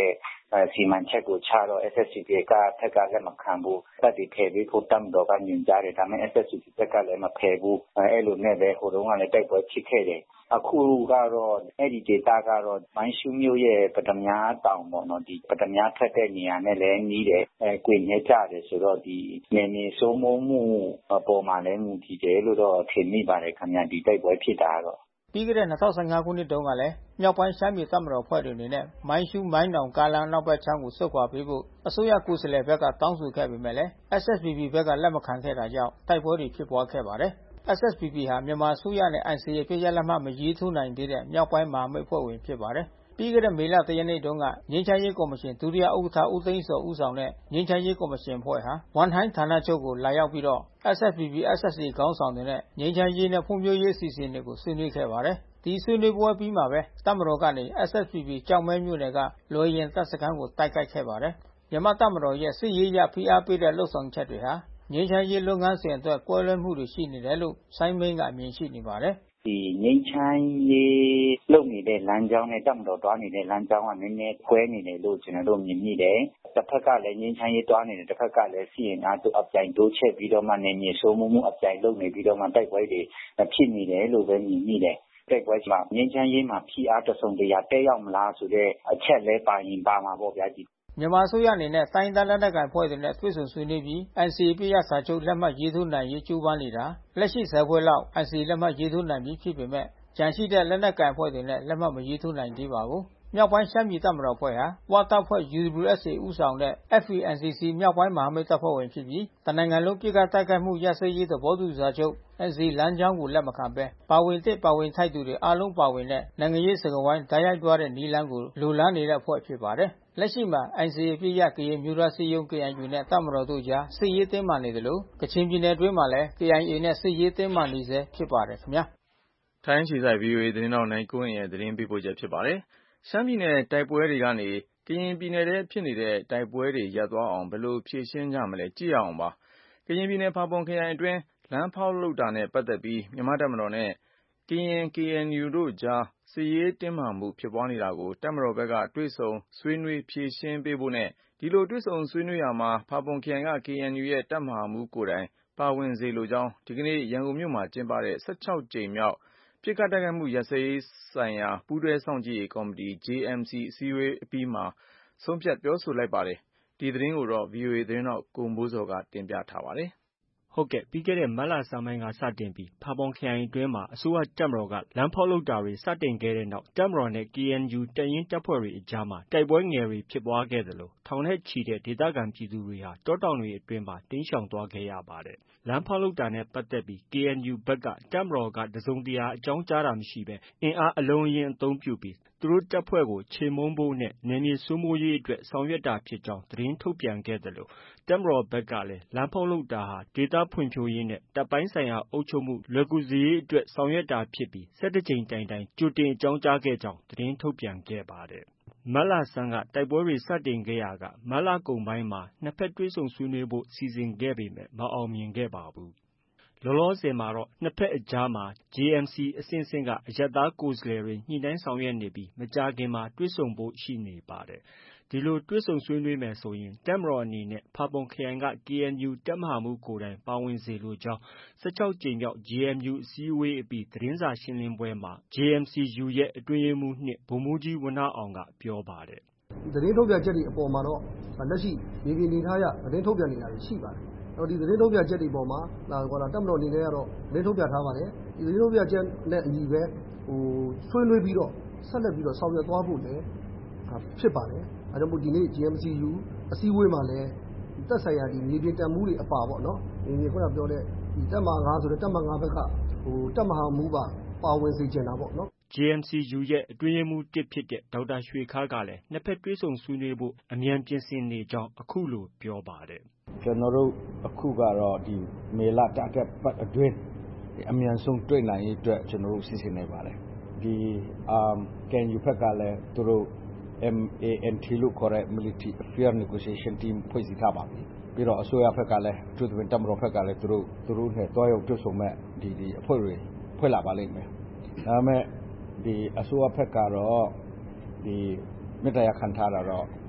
စီမံချက်ကိုချတော့ เอส เอส ซี พี ကထက်ကလက်မခံဘူးတပ်တွေဖယ်ပြီးဖို့တပ်မတော်ကညွှန်ကြားတယ်ဒါပေမဲ့ เอส เอส ซี พี ဘက်ကလည်းမဖယ်ဘူးအဲ့လိုနဲ့ပဲဟိုတုန်းကလည်းတိုက်ပွဲဖြစ်ခဲ့တယ်အခုကတော့အဲ့ဒီဒေသကတော့မိုင်းရှူးမြို့ရဲ့ပထမတောင်ပေါ့နော်ဒီပထမထက်တဲ့နေရာနဲ့လည်းနီးတယ်အဲကွင်နေကြတယ်ဆိုတော့ဒီနေနေစိုးမိုးမှုအပေါ်မှာလည်းမူတည်တယ်လို့တော့ထင်မိပါတယ်ခင်ဗျာဒီတိုက်ပွဲဖြစ်တာတော့ပြီးခဲ့တဲ့၂၀၁၅ခုနှစ်တုန်းကလည်းမြောက်ပိုင်းရှမ်းပြည်တပ်မတော်ဖွဲ့တွေအနေနဲ့မိုင်းရှူးမိုင်းတောင်ကားလမ်းနောက်ဘက်ခြမ်းကိုဆုတ်ခွာပေးဖို့အစိုးရကိုယ်စားလှယ်ဘက်ကတောင်းဆိုခဲ့ပေမဲ့လည်း เอส เอส พี พี ဘက်ကလက်မခံခဲ့တာကြောင့်တိုက်ပွဲတွေဖြစ်ပွားခဲ့ပါတယ်။ เอส เอส พี พี ဟာမြန်မာအစိုးရနဲ့ အင် စီ အေ အပစ်ရပ်လက်မှတ်မရေးထိုးနိုင်သေးတဲ့မြောက်ပိုင်းမဟာမိတ်အဖွဲ့ဝင်ဖြစ်ပါတယ်။ပြီးခဲ့တဲ့မေလတရက်နေ့တုန်းကငြိမ်းချမ်းရေးကော်မရှင်ဒုတိယဥက္ကဋ္ဌဦးသိန်းစောဦးဆောင်တဲ့ငြိမ်းချမ်းရေးကော်မရှင်အဖွဲ့ဟာဝန်ဟိုင်းဌာနချုပ်ကိုလာရောက်ပြီးတော့ เอส เอส พี พี เอส เอส အေ ခေါင်းဆောင်တွေနဲ့ငြိမ်းချမ်းရေးနဲ့ဖွံ့ဖြိုးရေးအစီအစဉ်တွေကိုဆွေးနွေးခဲ့ပါတယ်။ဒီဆွေးနွေးပွဲပြီးမှာပဲတပ်မတော်ကနေ เอส เอส พี พี ကျောက်မဲမြို့နယ်ကလွယ်ရင်တပ်စခန်းကိုတိုက်ခိုက်ခဲ့ပါတယ်။မြန်မာတပ်မတော်ရဲ့စစ်ရေးရဖိအားပေးတဲ့လှုပ်ဆောင်ချက်တွေဟာငြိမ်းချမ်းရေးလုပ်ငန်းစဉ်အတွက်ကွဲလွဲမှုတွေရှိနေတယ်လို့စိုင်းမင်းကအမြင်ရှိနေပါတယ်။ဒီငြိမ်းချမ်းရေးလုပ်နေတဲ့လမ်းကြောင်းနဲ့တပ်မတော်တွားနေတဲ့လမ်းကြောင်းကနည်းနည်းကွဲနေတယ်လို့ကျွန်တော်တို့မြင်မိတယ်။တစ်ဖက်ကလည်းငြိမ်းချမ်းရေးတွားနေတယ်တစ်ဖက်ကလည်းစီရင်အားအပြိုင်တိုးချက်ပြီးတော့မှနေမြေဆိုးမှုမှုအပြိုင်လုပ်နေပြီးတော့မှတိုက်ပွဲတွေဖြစ်နေတယ်လို့ပဲမြင်မိတယ်။တိုက်ပွဲမှာငြိမ်းချမ်းရေးမှာဖိအားတစုံတရာတက်ရောက်မလားဆိုတဲ့အချက်လဲပါရင်ပါမှာပေါ့ဗျာဒီမြန်မာအစိုးရအနေနဲ့တိုင်းဒေသလက်နက်ကိုင်ဖွဲ့တွေနဲ့တွေ့ဆုံဆွေးနွေးပြီး အင် စီ အေ ပြည့်ရစာချုပ်လက်မှတ်ရေးထိုးနိုင်ရေးကြိုးပမ်းနေတာလက်ရှိဆယ်ဖွဲ့လောက် အင် စီ အေ လက်မှတ်ရေးထိုးနိုင်ပြီးဖြစ်ပေမဲ့ကြန့်ရှိတဲ့လက်နက်ကိုင်ဖွဲ့တွေနဲ့လက်မှတ်မရေးထိုးနိုင်သေးပါဘူး။မြောက်ပိုင်းရှမ်းပြည်တပ်မတော်ဖွဲ့ဟာဝတပ်ဖွဲ့ ယူ ဒဘလျူ အက်စ် အေ ဦးဆောင်တဲ့ အက်ဖ် အီ အင် စီ စီ မြောက်ပိုင်းမဟာမိတ်တပ်ဖွဲ့ဝင်ဖြစ်ပြီးတနိုင်ငံလုံးပစ်ခတ်တိုက်ခိုက်မှုရပ်စဲရေးသဘောတူစာချုပ် အင် စီ အေ လမ်းကြောင်းကိုလက်မခံဘဲပါဝင်သင့်ပါဝင်ထိုက်သူတွေအားလုံးပါဝင်တဲ့နိုင်ငံရေးစကားဝိုင်းတိုက်ရိုက်သွားတဲ့နည်းလမ်းကိုလိုလားနေတဲ့အဖွဲ့ဖြစ်ပါတယ်။လက်ရှိမှာ အင် စီ အေ ပြည့်ရကရင်မျိုးသားစည်းရုံး ကေ အန် ယူ နဲ့တပ်မတော်တို့ကြားစစ်ရေးတင်းမာနေသလိုကချင်ပြည်နယ်အတွင်းမှာလည်း ကေ အိုင် အေ နဲ့စစ်ရေးတင်းမာနေဆဲဖြစ်ပါတယ်ခင်ဗျာ။ထိုင်းအခြေစိုက် ဗွီအိုအေသတင်းထောက်နိုင်ကွန်းရဲ့သတင်းပေးပို့ချက်ဖြစ်ပါတယ်။ရှမ်းပြည်နယ်တိုက်ပွဲတွေကနေကရင်ပြည်နယ်ထဲဖြစ်နေတဲ့တိုက်ပွဲတွေရပ်သွားအောင်ဘယ်လိုဖြေရှင်းကြမလဲကြည့်ရအောင်ပါ။ကရင်ပြည်နယ်ဖာပွန်ခရိုင်အတွင်းလမ်းဖောက်လုပ်တာနဲ့ပတ်သက်ပြီးမြန်မာတပ်မတော်နဲ့ကရင် ကေ အန် ယူ တို့ကြားစစ်ရေးတင်းမာမှုဖြစ်ပွားနေတာကိုတပ်မတော်ဘက်ကတွေ့ဆုံဆွေးနွေးဖြေရှင်းပေးဖို့နဲ့ဒီလိုတွေ့ဆုံဆွေးနွေးရာမှာဖာပွန်ခရိုင်က ကေ အန် ယူ ရဲ့တပ်မဟာမှူးကိုယ်တိုင်ပါဝင်စေလိုကြောင်းဒီကနေ့ရန်ကုန်မြို့မှာကျင်းပတဲ့ ၁၆ ကြိမ်မြောက်ပစ်ခတ်တိုက်ခိုက်မှုရပ်စဲရေးဆိုင်ရာပူးတွဲစောင့်ကြည့်ရေးကော်မတီ ဂျေ အမ် စီ အစည်းအဝေးအပြီးမှာဆုံးဖြတ်ပြောဆိုလိုက်ပါတယ်။ဒီသတင်းကိုတော့ ဗွီအိုအေသတင်းထောက်ကိုမိုးဇော်ကတင်ပြထားပါတယ်။ဟုတ်ကဲ့ပြီးခဲ့တဲ့မတ်လဆန်းပိုင်းကစတင်ပြီးဖာပွန်ခရိုင်အတွင်းမှာအစိုးရတပ်မတော်ကလမ်းဖောက်လုပ်တာတွေစတင်ခဲ့တဲ့နောက်တပ်မတော်နဲ့ ကေ အန် ယူ တပ်ရင်းတပ်ဖွဲ့တွေအကြားမှာတိုက်ပွဲငယ်တွေဖြစ်ပွားခဲ့သလိုထောင်နဲ့ချီတဲ့ဒေသခံပြည်သူတွေဟာတောတောင်တွေအတွင်းမှာတိမ်းရှောင်သွားခဲ့ရပါတယ်။လမ်းဖောက်လုပ်တာနဲ့ပတ်သက်ပြီး ကေ အန် ယူ ဘက်ကတပ်မတော်ကတစုံတရာအကြောင်းကြားတာမရှိဘဲအင်အားအလုံးအရင်းအသုံးပြုပြီးသူတို့တပ်ဖွဲ့ကိုချေမှုန်းဖို့နဲ့နယ်မြေစိုးမိုးရေးအတွက်ဆောင်ရွက်တာဖြစ်ကြောင်းသတင်းထုတ်ပြန်ခဲ့သလိုတပ်မတော်ဘက်ကလည်းလမ်းဖောက်လုပ်တာဟာဒေသဖွံ့ဖြိုးရေးနဲ့တပ်ပိုင်းဆိုင်ရာအုပ်ချုပ်မှုလွယ်ကူစေရေးအတွက်ဆောင်ရွက်တာဖြစ်ပြီး၁၁ကြိမ်တိုင်တိုင်ကြိုတင်အကြောင်းကြားခဲ့ကြောင်းသတင်းထုတ်ပြန်ခဲ့ပါတယ်။မတ်လဆန်းကတိုက်ပွဲတွေစတင်ခဲ့ရာကမတ်လကုန်ပိုင်းမှာနှစ်ဖက်တွေ့ဆုံဆွေးနွေးဖို့စီစဉ်ခဲ့ပေမဲ့မအောင်မြင်ခဲ့ပါဘူး။လောလောဆယ်မှာတော့နှစ်ဖက်အကြားမှာ ဂျေ အမ် စီ အဆင့်ဆင့်ကအရပ်သားကိုယ်စားလှယ်တွေညှိနှိုင်းဆောင်ရွက်နေပြီးမကြာခင်မှာတွေ့ဆုံဖို့ရှိနေပါတယ်။ဒီလိုတွေ့ဆုံဆွေးနွေးမယ်ဆိုရင်တပ်မတော်အနေနဲ့ဖာပွန်ခရိုင်က ကေ အန် ယူ တပ်မဟာမှူးကိုယ်တိုင်ပါဝင်စေလိုကြောင်း၁၆ကြိမ်မြောက် ဂျေ အမ် ယူ အစည်းအဝေးအပြီးသတင်းစာရှင်းလင်းပွဲမှာ ဂျေ အမ် စီ ယူ ရဲ့အတွင်းရေးမှူး၂ဗိုလ်မှူးကြီးဝဏ္ဏအောင်ကပြောပါတယ်။သတင်းထုတ်ပြန်ချက်တွေအပေါ်မှာတော့လက်ရှိမြေပြင်အနေအထားအရသတင်းထုတ်ပြန်နေတာရှိပါတယ်။ဒီသတင်းထုတ်ပြန်ချက်တွေပေါ်မှာတပ်မတော်အနေနဲ့ကတော့သတင်းထုတ်ပြန်ထားပါတယ်။ဒီသတင်းထုတ်ပြန်ချက်နဲ့အညီပဲဟိုဆွေးနွေးပြီးတော့ဆက်လက်ပြီးတော့ဆောင်ရွက်သွားဖို့လည်းဖြစ်ပါတယ်။အဲဒါမို့ဒီနေ့ ဂျေ အမ် စီ ယူ အစည်းအဝေးမှာလည်းသက်ဆိုင်ရာဒီမြေပြင်တပ်မှုတွေအပါပေါ့နော်။ဒီခုနပြောတဲ့ဒီတပ်မဟာ၅ဆိုတဲ့တပ်မဟာ၅ဘက်ကဟိုတပ်မဟာမှူးပါပါဝင်စေချင်တာပေါ့နော်။ဂျေ အမ် စီ ယူ ရဲ့အတွင်းရေးမှူး၁ဖြစ်တဲ့ဒေါက်တာရွှေခါးကလည်းနှစ်ဖက်တွေ့ဆုံဆွေးနွေးဖို့အမြန်ပြင်ဆင်နေကြောင်းအခုလိုပြောပါတယ်။ကျွန်တော်တို့အခုကတော့ဒီမေလတအပတ်အတွင်းအမြန်ဆုံးတွေ့နိုင်ရေးအတွက်ကျွန်တော်တို့စီစဉ်နေပါတယ်။ဒီအမ်ကန်ယူဖက်ကလည်းသူတို့ အမ် အေ အန် တီ လို့ခေါ်တဲ့ Military Affairs Negotiation Team ဖွဲ့စည်းထားပါပြီ။ပြီးတော့အစိုးရဘက်ကလည်းသူတို့တပ်မတော်ဘက်ကလည်းသူတို့သူတို့နဲ့တွားရောက်တွေ့ဆုံမဲ့ဒီဒီအဖွဲ့တွေဖွဲ့လာပါလိမ့်မယ်။ဒါပေမဲ့ဒီအစိုးရဘက်ကတော့ဒီမေတ္တာရခံထားတာတော့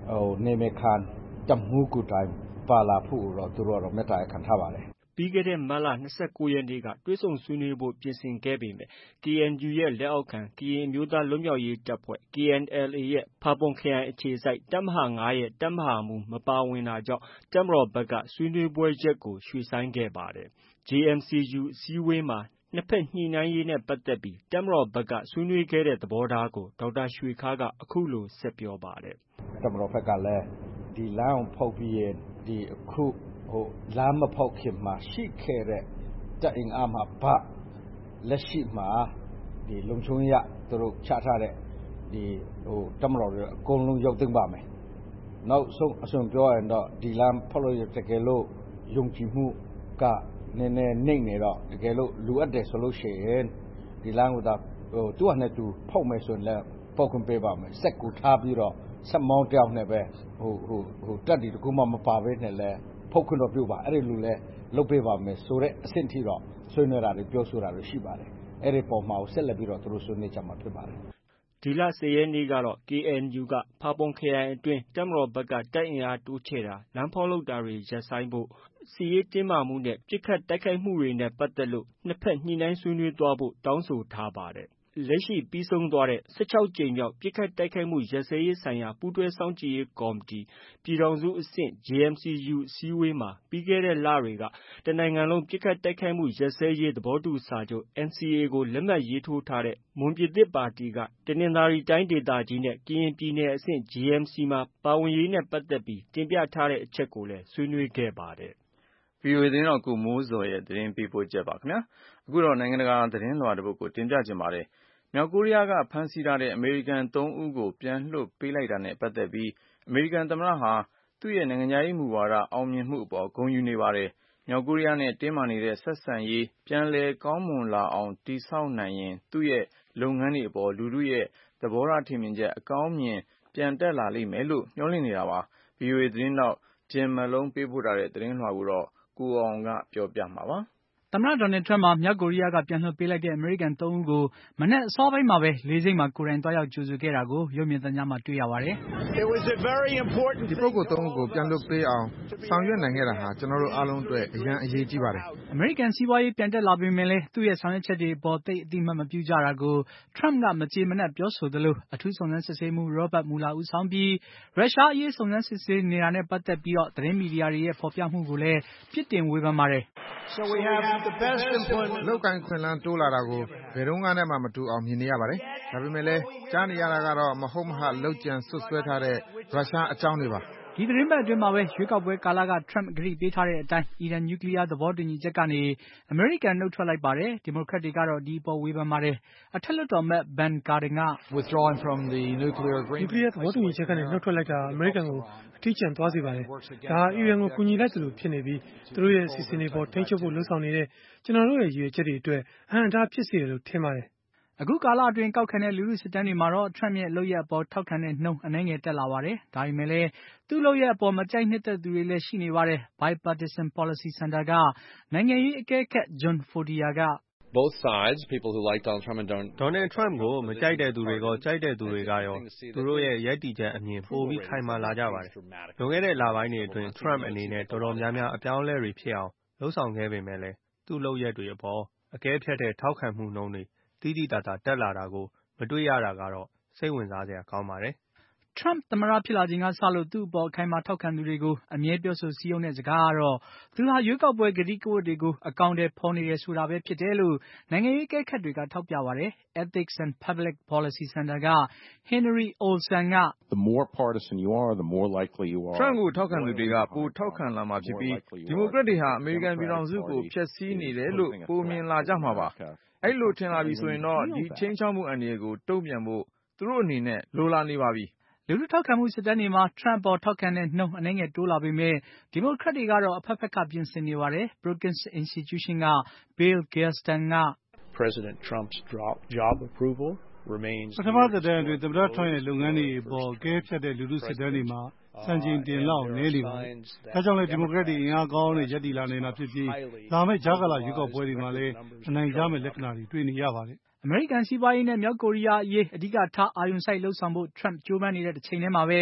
ဟိုနေမခံတမှုကူတိုင်းပါလာဖို့တော့သူတို့တော့မေတ္တာခံထားပါတယ်ပြီးခဲ့တဲ့မတ်လ၂၉ရက်နေ့ကတွဲဆုံဆွေးနွေးဖို့ပြင်ဆင်ခဲ့ပေမဲ့ ကေအန်ယူ ရဲ့လက်အောက်ခံကရင်အမျိုးသားလွတ်မြောက်ရေးတပ်ဖွဲ့ ကေအန်အယ်အေ ရဲ့ဖာပွန်ခရိုင်အခြေစိုက်တပ်မဟာ၅ရဲ့တပ်မဟာမှူးမပါဝင်တာကြောင့်တပ်မတော်ဘက်ကဆွေးနွေးပွဲရက်ကိုရွှေ့ဆိုင်းခဲ့ပါတယ်။ ဂျေအမ်စီယူ အစည်းအဝေးမှာနှစ်ဖက်ညှိနှိုင်းရေးနဲ့ပတ်သက်ပြီးတပ်မတော်ဘက်ကဆွေးနွေးခဲ့တဲ့သဘောထားကိုဒေါက်တာရွှေခါးကအခုလိုဆက်ပြောပါတယ်။တပ်မတော်ဘက်ကလည်းဒီလမ်းကိုဖောက်ပြီးရင်ဒီအခုဟိုလမ်းမဖောက်ခင်မှာရှိခဲ့တဲ့တပ်အင်အားမှာဗလက်ရှိမှာဒီလုံချုံရသူတို့ချထားတဲ့ဒီဟိုတပ်မတော်တွေအကုန်လုံးရောက်သိမ်းပါမယ်။နောက်ဆုံးအစွန်ပြောရင်တော့ဒီလမ်းဖောက်လို့ရတကယ်လို့ယုံကြည်မှုကနည်းနည်းနှိမ့်နေတော့တကယ်လို့လိုအပ်တယ်ဆိုလို့ရှိရင်ဒီလမ်းကိုဒါဟိုသူ့အနေနဲ့သူဖောက်မယ်ဆိုရင်လည်းဖောက်ခွင့်ပေးပါမယ်။စက်ကူထားပြီးတော့ဆက်မောင်းတောင်းနေပဲဟိုဟိုဟိုတက်ဒီတကူမှမပါဘဲနဲ့လဲဖောက်ခွင့်တော့ပြုပါအဲ့ဒီလိုလဲလုပ်ပေးပါမယ်ဆိုတဲ့အဆင့်ထိတော့ဆွေးနွေးတာတွေပြောဆိုတာတွေရှိပါတယ်အဲ့ဒီပုံမှာဆက်လက်ပြီးတော့သူတို့ဆွေးနွေးကြမှာဖြစ်ပါတယ်ဒီလ၁၀ရက်နေ့ကတော့ ကေအန်ယူ ကဖာပွန်ခရိုင်အတွင်းတပ်မတော်ဘက်ကတပ်အင်အားတိုးချဲ့တာလမ်းဖောက်လုပ်တာတွေရပ်ဆိုင်းဖို့စစ်ရေးတင်းမာမှုနဲ့ပစ်ခတ်တိုက်ခိုက်မှုတွေနဲ့ပတ်သက်လို့နှစ်ဖက်ညှိနှိုင်းဆွေးနွေးသွားဖို့တောင်းဆိုထားပါတယ်လက်ရှိပြီးဆုံးသွားတဲ့၁၆ကြိမ်မြောက်ပစ်ခတ်တိုက်ခိုက်မှုရပ်စဲရေးဆိုင်ရာပူးတွဲစောင့်ကြည့်ရေးကော်မတီပြည်ထောင်စုအဆင့် ဂျေအမ်စီယူ အစည်းအဝေးမှာပြီးခဲ့တဲ့လတွေကတနိုင်ငံလုံးပစ်ခတ်တိုက်ခိုက်မှုရပ်စဲရေးသဘောတူစာချုပ် အန်စီအေ ကိုလက်မှတ်ရေးထိုးထားတဲ့မွန်ပြည်သစ်ပါတီကတနင်္သာရီတိုင်းဒေသကြီးနဲ့ကရင်ပြည်နယ်အဆင့် ဂျေအမ်စီ မှာပါဝင်ရေးနဲ့ပတ်သက်ပြီးတင်ပြထားတဲ့အချက်ကိုလည်းဆွေးနွေးခဲ့ပါတယ်။ ဗွီအိုအေသတင်းတော်ကိုမိုးဇော်ရဲ့သတင်းပေးပို့ချက်ပါခင်ဗျာအခုတော့နိုင်ငံတကာသတင်းလွှာတစ်ပုဒ်ကိုတင်ပြချင်ပါတယ်မြောက်ကိုရီးယားကဖမ်းဆီးထားတဲ့အမေရိကန်သုံးဦးကိုပြန်လွှတ်ပေးလိုက်တာနဲ့ပတ်သက်ပြီးအမေရိကန်သမ္မတဟာသူ့ရဲ့နိုင်ငံခြားရေးမူဝါဒအောင်မြင်မှုအပေါ်ဂုဏ်ယူနေပါတယ်။မြောက်ကိုရီးယားနဲ့တင်းမာနေတဲ့ဆက်ဆံရေးပြန်လည်ကောင်းမွန်လာအောင်တည်ဆောက်နိုင်ရင်သူ့ရဲ့လုပ်ငန်းတွေအပေါ်လူထုရဲ့သဘောထားထင်မြင်ချက်အကောင်းမြင်ပြန်တက်လာလိမ့်မယ်လို့မျှော်လင့်နေတာပါ။ ဗွီအိုအေသတင်းထောက်ဂျင်မက်လုံးပေးပို့ထားတဲ့သတင်းလွှာကိုတော့ကိုအောင်ကပြောပြမှာပါ။သမ္မတဒေါ်နယ်ထရမ့်ဟာမြောက်ကိုရီးယားကပြန်လွှတ်ပေးလိုက်တဲ့အမေရိကန်သုံးဦးကိုမနက်အစောပိုင်းမှာပဲလေဆိပ်မှာကိုယ်တိုင်သွားရောက်ကြိုဆိုခဲ့တာကိုရုပ်မြင်သံကြားမှာတွေ့ရပါတယ်။ဒီပုဂ္ဂိုလ်သုံးဦးကိုပြန်လွှတ်ပေးအောင်ဆောင်ရွက်နိုင်ခဲ့တာဟာကျွန်တော်တို့အားလုံးအတွက်အရန်အရေးကြီးပါတယ်။အမေရိကန်စီးပွားရေးပြန်တက်လာပေမဲ့လည်းသူ့ရဲ့ဆောင်ရွက်ချက်တွေအပေါ်သိအသိမှတ်မပြုကြတာကိုထရမ့်ကမကြေမနက်ပြောဆိုသလိုအထူးစုံစမ်းစစ်ဆေးမှုရောဘတ်မူလာဦးဆောင်ပြီးရုရှားအရေးစုံစမ်းစစ်ဆေးနေတာနဲ့ပတ်သက်ပြီးတော့သတင်းမီဒီယာတွေရဲ့ဖော်ပြမှုကိုလည်းပြစ်တင်ဝေဖန်ပါတယ်။ So we have the best employment လောက်ကိုင်းခွင့်လန်းတိုးလာတာကိုဘယ်တော့မှမတူအောင်မြင်နေရပါတယ်။ဒါပေမဲ့လည်းကြားနေရတာကတော့မဟုတ်မဟလောက်ကျန်ဆွဆွဲထားတဲ့ရုရှားအကြောင်းတွေပါ။ဒီသတင်းပတ်အတွင်းမှာပဲရွေးကောက်ပွဲကာလကထရမ့်ကတိပေးထားတဲ့အတိုင်းအီရန်နျူကလ িয়ারသဘောတူညီချက်ကနေအမေရိကန်နှုတ်ထွက်လိုက်ပါတယ်။ဒီမိုကရက်တွေကတော့ဒီအပေါ်ဝေဖန်ပါတယ်။အထက်လွှတ်တော်အမတ် Ben Cardin က withdrawing from the nuclear agreement နျူကလ িয়ারသဘောတူညီချက်ကနေနှုတ်ထွက်လိုက်တာအမေရိကန်ကိုအထီးကျန်သွားစေပါတယ်။ဒါအီရန်ကိုကူညီလိုက်သလိုဖြစ်နေပြီးသူတို့ရဲ့အစီအစဉ်တွေပေါ်ထိန်းချုပ်ဖို့လှုံ့ဆော်နေတဲ့ကျွန်တော်တို့ရဲ့ရည်ရွယ်ချက်တွေအတွက်အဟန့်အတားဖြစ်စေတယ်လို့ထင်ပါတယ်။အခုကာလအတွင်းကောက်ခံတဲ့လူထုစစ်တမ်းတွေမှာတော့ထရမ့်ရဲ့လုပ်ရပ်အပေါ်ထောက်ခံတဲ့နှုန်းအနည်းငယ်တက်လာပါတယ်။ဒါပေမဲ့လည်းသူ့လုပ်ရပ်အပေါ်မကြိုက်နှစ်သက်သူတွေလည်းရှိနေပါတယ်။ Bipartisan Policy Center ကနိုင်ငံရေးအကဲခတ် John Fortier က Both sides, people who like Donald Trump and don't Donald Trump ကိုမကြိုက်တဲ့သူတွေရောကြိုက်တဲ့သူတွေကရောသူတို့ရဲ့ရပ်တည်ချက်အမြင်ပိုပြီးခိုင်မာလာကြပါတယ်။လွန်ခဲ့တဲ့လပိုင်းတွေအတွင်း Trump အနေနဲ့တော်တော်များများအပြောင်းအလဲတွေဖြစ်အောင်လှုံ့ဆော်ခဲ့ပေမဲ့လည်းသူ့လုပ်ရပ်တွေအပေါ်အကဲဖြတ်တဲ့ထောက်ခံမှုနှုန်းတွေတိတိတတ်တာတက်လာတာကိုမတွေ့ရတာကတော့စိတ်ဝင်စားစရာကောင်းပါတယ်။ထရမ့်သမ္မတဖြစ်လာချိန်ကစလို့သူ့အပေါ်အခိုင်အမာထောက်ခံသူတွေကိုအမြဲပြောဆိုစည်းရုံးတဲ့စကားကတော့သူဟာရွေးကောက်ပွဲကတိကဝတ်တွေကိုအကောင်အထည်ဖော်နေတယ်ဆိုတာပဲဖြစ်တယ်လို့နိုင်ငံရေးအကဲခတ်တွေကထောက်ပြပါတယ်။ Ethics and Public Policy Center က Henry Olsen က The more partisan you are, the more likely you are. ထရမ့်ကိုထောက်ခံသူတွေကပိုထောက်ခံလာမှာဖြစ်ပြီးဒီမိုကရက်တွေဟာအမေရိကန်ပြည်ထောင်စုကိုဖျက်ဆီးနေတယ်လို့ပိုမြင်လာကြမှာပါ။အဲ့လိုထင်လာပြီဆိုရင်တော့ဒီချင်းချောက်မှုအန္တရာယ်ကိုတုံ့ပြန်ဖို့သူတို့အနေနဲ့လိုလာနေပါပြီ။လူထုထောက်ခံမှုစစ်တမ်းတွေမှာထရမ့်ပေါ်ထောက်ခံတဲ့နှုန်းအနည်းငယ်တိုးလာပေမဲ့ဒီမိုကရက်တွေကတော့အဖက်ဖက်ကပြင်ဆင်နေပါတယ်။ Brookings Institution က Bill Galston က President Trump's job approval remains ပထမသက်တမ်းအတွင်းသမ္မတထရမ့်ရဲ့လုပ်ငန်းတွေအပေါ်ကဲဖြတ်တဲ့လူထုစစ်တမ်းတွေမှာစံချိန်တင်လောက်နည်းနေပါတယ်။ဒါကြောင့်လည်းဒီမိုကရက်တွေအင်အားကောင်းနဲ့ရပ်တည်လာနေတာဖြစ်ပြီးလာမယ့်ကြားကာလရွေးကောက်ပွဲတွေမှာလည်းအနိုင်ရမယ့်လက္ခဏာတွေတွေ့နေရပါတယ်။အမေရိကန်စီးပွားရေးနဲ့မြောက်ကိုရီးယားအရေးအဓိကထားအာရုံစိုက်လှုပ်ဆောင်ဖို့ထရမ့်ကြိုးပမ်းနေတဲ့တစ်ချိန်တည်းမှာပဲ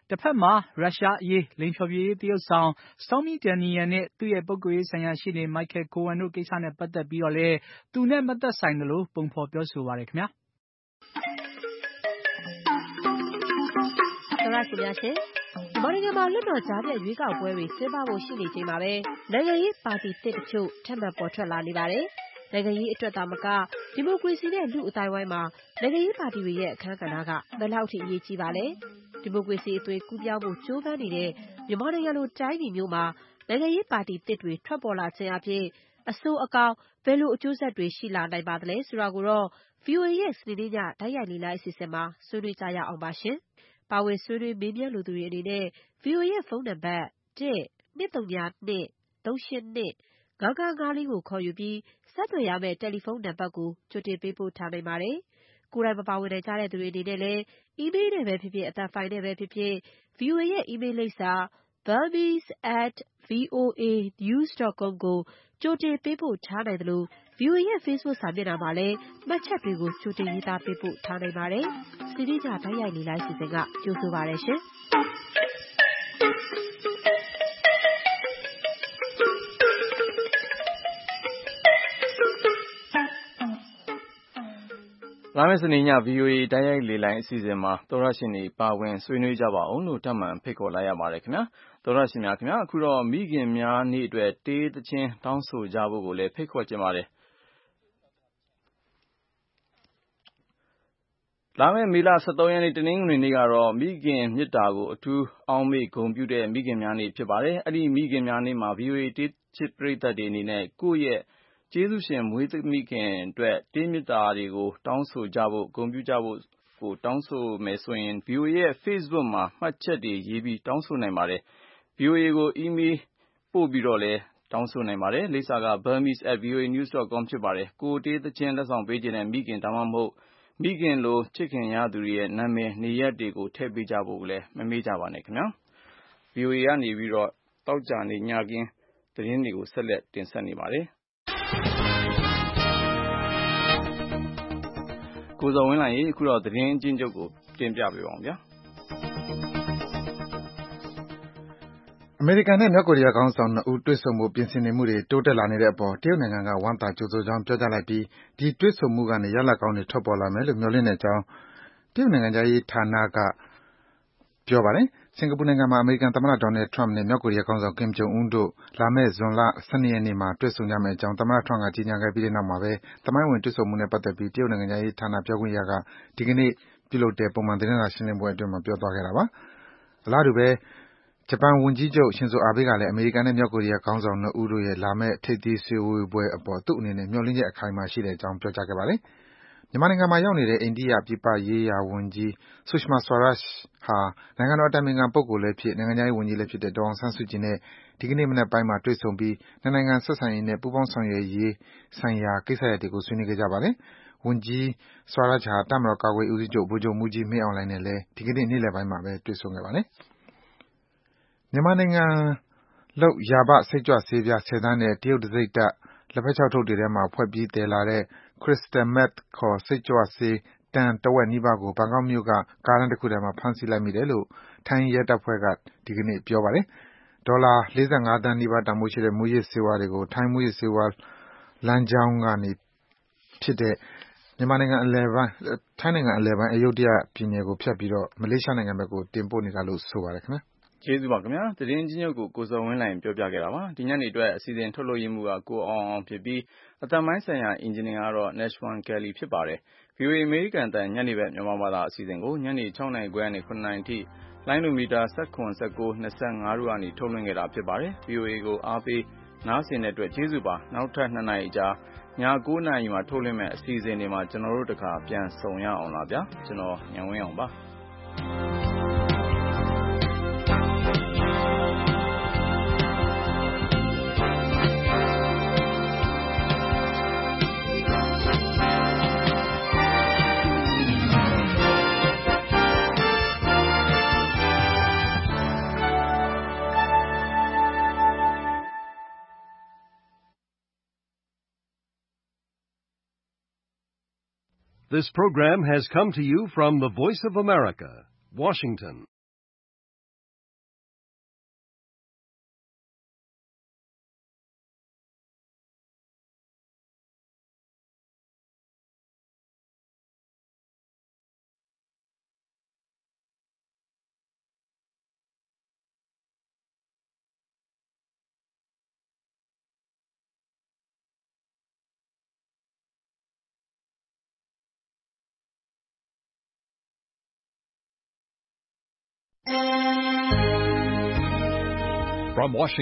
တစ်ဖက်မှာရုရှားအရေးလိမ်လျှော်ပြေးရေးတရုတ်ဆောင် Stormy Daniel နဲ့သူ့ရဲ့ပုဂ္ဂိုလ်ရေးဆိုင်ရာရှေ့နေ Michael Cohen တို့ကိစ္စနဲ့ပတ်သက်ပြီးတော့လည်းသူနဲ့မသက်ဆိုင်တယ်လို့ပုံဖော်ပြောဆိုပါတယ်ခင်ဗျာ။ဒါကဆိုများရှင်မော်နီဂန်မှာလွတ်တော်ကြားပြည့်ရွေးကောက်ပွဲတွေကျင်းပဖို့ရှိနေချိန်မှာပဲနိုင်ငံရေးပါတီတစ်တချို့ထပ်မံပေါ်ထွက်လာနေပါတယ်။နိုင်ငံရေးအတွက်သာမကဒီမိုကရေစီနဲ့လူအတိုင်းဝိုင်းမှာနိုင်ငံရေးပါတီတွေရဲ့အခမ်းကဏ္ဍကဘယ်လောက်ထိအရေးကြီးပါလဲ။ဒီမိုကရေစီအသွင်ကူးပြောင်းဖို့ကြိုးပမ်းနေတဲ့မြန်မာနိုင်ငံလိုတိုင်းပြည်မျိုးမှာနိုင်ငံရေးပါတီတစ်တွေထွက်ပေါ်လာခြင်းအပြင်အဆိုးအကောင်းဘယ်လိုအကျိုးဆက်တွေရှိလာနိုင်ပါသလဲဆိုတာကိုတော့ ဗွီအိုအေ ရဲ့စနေနေ့ညတိုက်ရိုက်လေ့လာအစီအစဉ်မှာဆွေးနွေးကြရအောင်ပါရှင်။ပါဝင်ဆွေးနွေးမေးမြန်းလိုသူတွေအနေနဲ့ ဗွီအိုအေ ရဲ့ဖုန်းနံပါတ် တစ် နှစ် သုံး ၂ သုံး ရှစ် ၂ ၅ ၅ ၅ လေးကိုခေါ်ယူပြီးဆက်သွယ်ရမယ့်တယ်လီဖုန်းနံပါတ်ကိုကြိုတင်ပေးပို့ထားနိုင်ပါတယ်။ကိုယ်တိုင်မပါဝင်နိုင်ကြတဲ့သူတွေအနေနဲ့လည်းအီးမေးလ်နဲ့ပဲဖြစ်ဖြစ်အသံဖိုင်နဲ့ပဲဖြစ်ဖြစ် ဗွီအိုအေ ရဲ့အီးမေးလ်လိပ်စာ burmese at voa news dot com ကိုကြိုတင်ပေးပို့ထားနိုင်သလို ဗွီအိုအေ ရဲ့ Facebook စာမျက်နှာမှာလည်းမှတ်ချက်တွေကိုကြိုတင်ရေးသားပေးပို့ထားနိုင်ပါတယ်။စနေနေ့ညတိုက်ရိုက်လေ့လာအစီအစဉ်ကကြိုဆိုပါရရှင်။လာမယ့်စနေည ဗွီအိုအေတိုက်ရိုက်လေ့လာအစီအစဉ်မှာသောရရှင်တွေပါဝင်ဆွေးနွေးကြပါအောင်လို့ထပ်မံဖိတ်ခေါ်လိုက်ရပါတယ်ခင်ဗျာသောရရှင်များခင်ဗျာအခုတော့မိခင်များနေ့အတွက်တေးသချင်းတောင်းဆိုကြဖို့ကိုလည်းဖိတ်ခေါ်ချင်ပါတယ်လာမယ့်မေလ ၁၃ ရက်နေ့တနင်္ဂနွေနေ့ကတော့မိခင်မြတ်တာကိုအထူးအောက်မေ့ဂုဏ်ပြုတဲ့မိခင်များနေ့ဖြစ်ပါတယ်အဲ့ဒီမိခင်များနေ့မှာ ဗွီအိုအေတေးချစ်ပရိသတ်တွေအနေနဲ့ကိုယ့်ရဲ့ကျေးဇူးရှင်မွေးမိခင်အတွက်တေးမြတ်တာတွေကိုတောင်းဆိုကြဖို့ဂုဏ်ပြုကြဖို့ကိုတောင်းဆိုမယ်ဆိုရင် ဗွီအိုအေ ရဲ့ Facebook မှာမှတ်ချက်တွေရေးပြီးတောင်းဆိုနိုင်ပါတယ် ဗွီအိုအေ ကို email ပို့ပြီးတော့လည်းတောင်းဆိုနိုင်ပါတယ်လိပ်စာက burmese at voa news dot com ဖြစ်ပါတယ်ကိုတေးသချင်းလက်ဆောင်ပေးခြင်းနဲ့မိခင်ဒါမှမဟုတ်မိခင်လိုချစ်ခင်ရသူတွေရဲ့နာမည်နေရက်တွေကိုထည့်ပေးကြဖို့လည်းမမေ့ကြပါနဲ့ခင်ဗျာ ဗွီအိုအေ ကနေပြီးတော့တောက်ကြနေညကင်းသတင်းတွေကိုဆက်လက်တင်ဆက်နေပါတယ်ကိုဇော်ဝင်းလိုင်ရေအခုတော့သတင်းအချင်းချုပ်ကိုတင်ပြပေးပါအောင်ဗျာအမေရိကန်နဲ့မြောက်ကိုရီးယားခေါင်းဆောင်နှစ်ဦးတွေ့ဆုံဖို့ပြင်ဆင်နေမှုတွေတိုးတက်လာနေတဲ့အပေါ်တရုတ်နိုင်ငံကဝမ်းသာကြိုဆိုကြောင်းပြောကြားလိုက်ပြီးဒီတွေ့ဆုံမှုကနေရလဒ်ကောင်းတွေထွက်ပေါ်လာမယ်လို့မျှော်လင့်တဲ့အကြောင်းတရုတ်နိုင်ငံသားရေးဌာနကပြောပါတယ်စင်ကာပူနိုင်ငံမှာအမေရိကန်သမ္မတ Donald Trump နဲ့မြောက်ကိုရီးယားခေါင်းဆောင် Kim Jong Un တို့လာမယ့်ဇွန်လ ၁၂ ရက်နေ့မှာတွေ့ဆုံကြမယ့်အကြောင်းသမ္မတ Trump ကကြေညာခဲ့ပြီးတဲ့နောက်မှာပဲသမိုင်းဝင်တွေ့ဆုံမှုနဲ့ပတ်သက်ပြီးတရုတ်နိုင်ငံသားရေးဌာနပြောခွင့်ရကဒီကနေ့ပြုလုပ်တဲ့ပုံမှန်သတင်းစာရှင်းလင်းပွဲအတွင်းပြောသွားခဲ့တာပါအလားတူပဲဂျပန်ဝန်ကြီးချုပ် Shinzo Abe ကလည်းအမေရိကန်နဲ့မြောက်ကိုရီးယားခေါင်းဆောင်နှစ်ဦးတို့ရဲ့လာမယ့်ထိပ်သီးစည်းဝေးပွဲအပေါ်သူ့အနေနဲ့မျှော်လင့်ချက်အခိုင်အမာရှိတဲ့အကြောင်းပြောကြားခဲ့ပါတယ်မြန်မာနိုင်ငံမှာရောက်နေတဲ့အိန္ဒိယပြည်ပရေးရာဝန်ကြီး Sushma Swaraj ဟာနိုင်ငံတော်အတိုင်ပင်ခံပုဂ္ဂိုလ်လည်းဖြစ်နိုင်ငံခြားရေးဝန်ကြီးလည်းဖြစ်တဲ့ဒေါ်အောင်ဆန်းစုကြည်နဲ့ဒီကနေ့မနက်ပိုင်းမှာတွေ့ဆုံပြီးနှစ်နိုင်ငံဆက်ဆံရေးနဲ့ပူးပေါင်းဆောင်ရွက်ရေးဆိုင်ရာကိစ္စရပ်တွေကိုဆွေးနွေးခဲ့ကြပါတယ်ဝန်ကြီး Swaraj ဟာတပ်မတော်ကာကွယ်ရေးဦးစီးချုပ်ဗိုလ်ချုပ်မှူးကြီးမင်းအောင်လှိုင်နဲ့လည်းဒီကနေ့နေ့လယ်ပိုင်းမှာပဲတွေ့ဆုံခဲ့ပါတယ်မြန်မာနိုင်ငံလုပ်ယာဘစိတ်ကြွဆေးပြားဆယ်သန်းနဲ့တရုတ်တံဆိပ်တပ်လက်ဖက်ခြောက်ထုပ်တွေထဲမှာဖွက်ပြီးသယ်လာတဲ့ Crystal Meth ခေါ်စိတ်ကြွဆေးတန်တဝက်နီးပါးကိုဘန်ကောက်မြို့ကကားတန်းတခုထဲမှာဖမ်းဆီးလိုက်မိတယ်လို့ထိုင်းရဲတပ်ဖွဲ့ကဒီကနေ့ပြောပါတယ်ဒေါ်လာ ၄၅ သန်းနီးပါးတန်ဖိုးရှိတဲ့မူးယစ်ဆေးဝါးတွေကိုထိုင်းမူးယစ်ဆေးဝါးလမ်းကြောင်းကနေဖြစ်တဲ့မြန်မာနိုင်ငံအလယ်ပိုင်းထိုင်းနိုင်ငံအလယ်ပိုင်းအယုဒ္ဓယပြည်နယ်ကိုဖြတ်ပြီးတော့မလေးရှားနိုင်ငံဘက်ကိုတင်ပို့နေတာလို့ဆိုပါတယ်ခင်ဗျာကျေးဇူးပါခင်ဗျာသတင်းချင်းချုပ်ကိုကိုစောဝင်းလိုင်ပြောပြခဲ့တာပါဒီညနေအတွက်အစီအစဉ်ထုတ်လွှင့်မှုကကိုအောင်အောင်ဖြစ်ပြီးအသံမိုင်းဆိုင်ရာအင်ဂျင်နီယာကတော့ Nashwan Kelly ဖြစ်ပါတယ် ဗွီအိုအေ အမေရိကန်အသံညနေဘက်မြန်မာဘာသာအစီအစဉ်ကိုညနေ ၆ နာရီခွဲကနေ ၇ နာရီအထိလိုင်းနိုမီတာ ၁၇ ၁၉ ၂၅ တို့ကနေထုတ်လွှင့်ခဲ့တာဖြစ်ပါတယ် ဗွီအိုအေ ကိုအားပေးနားဆင်တဲ့အတွက်ကျေးဇူးပါနောက်ထပ်၂နာရီကြာည ၉ နာရီမှာထုတ်လွှင့်မယ့်အစီအစဉ်တွေမှာကျွန်တော်တို့တခါပြန်ဆုံရအောင်လားဗျာကျွန်တော်ညံဝင်းအောင်ပါ This program has come to you from the Voice of America, Washington. From Washington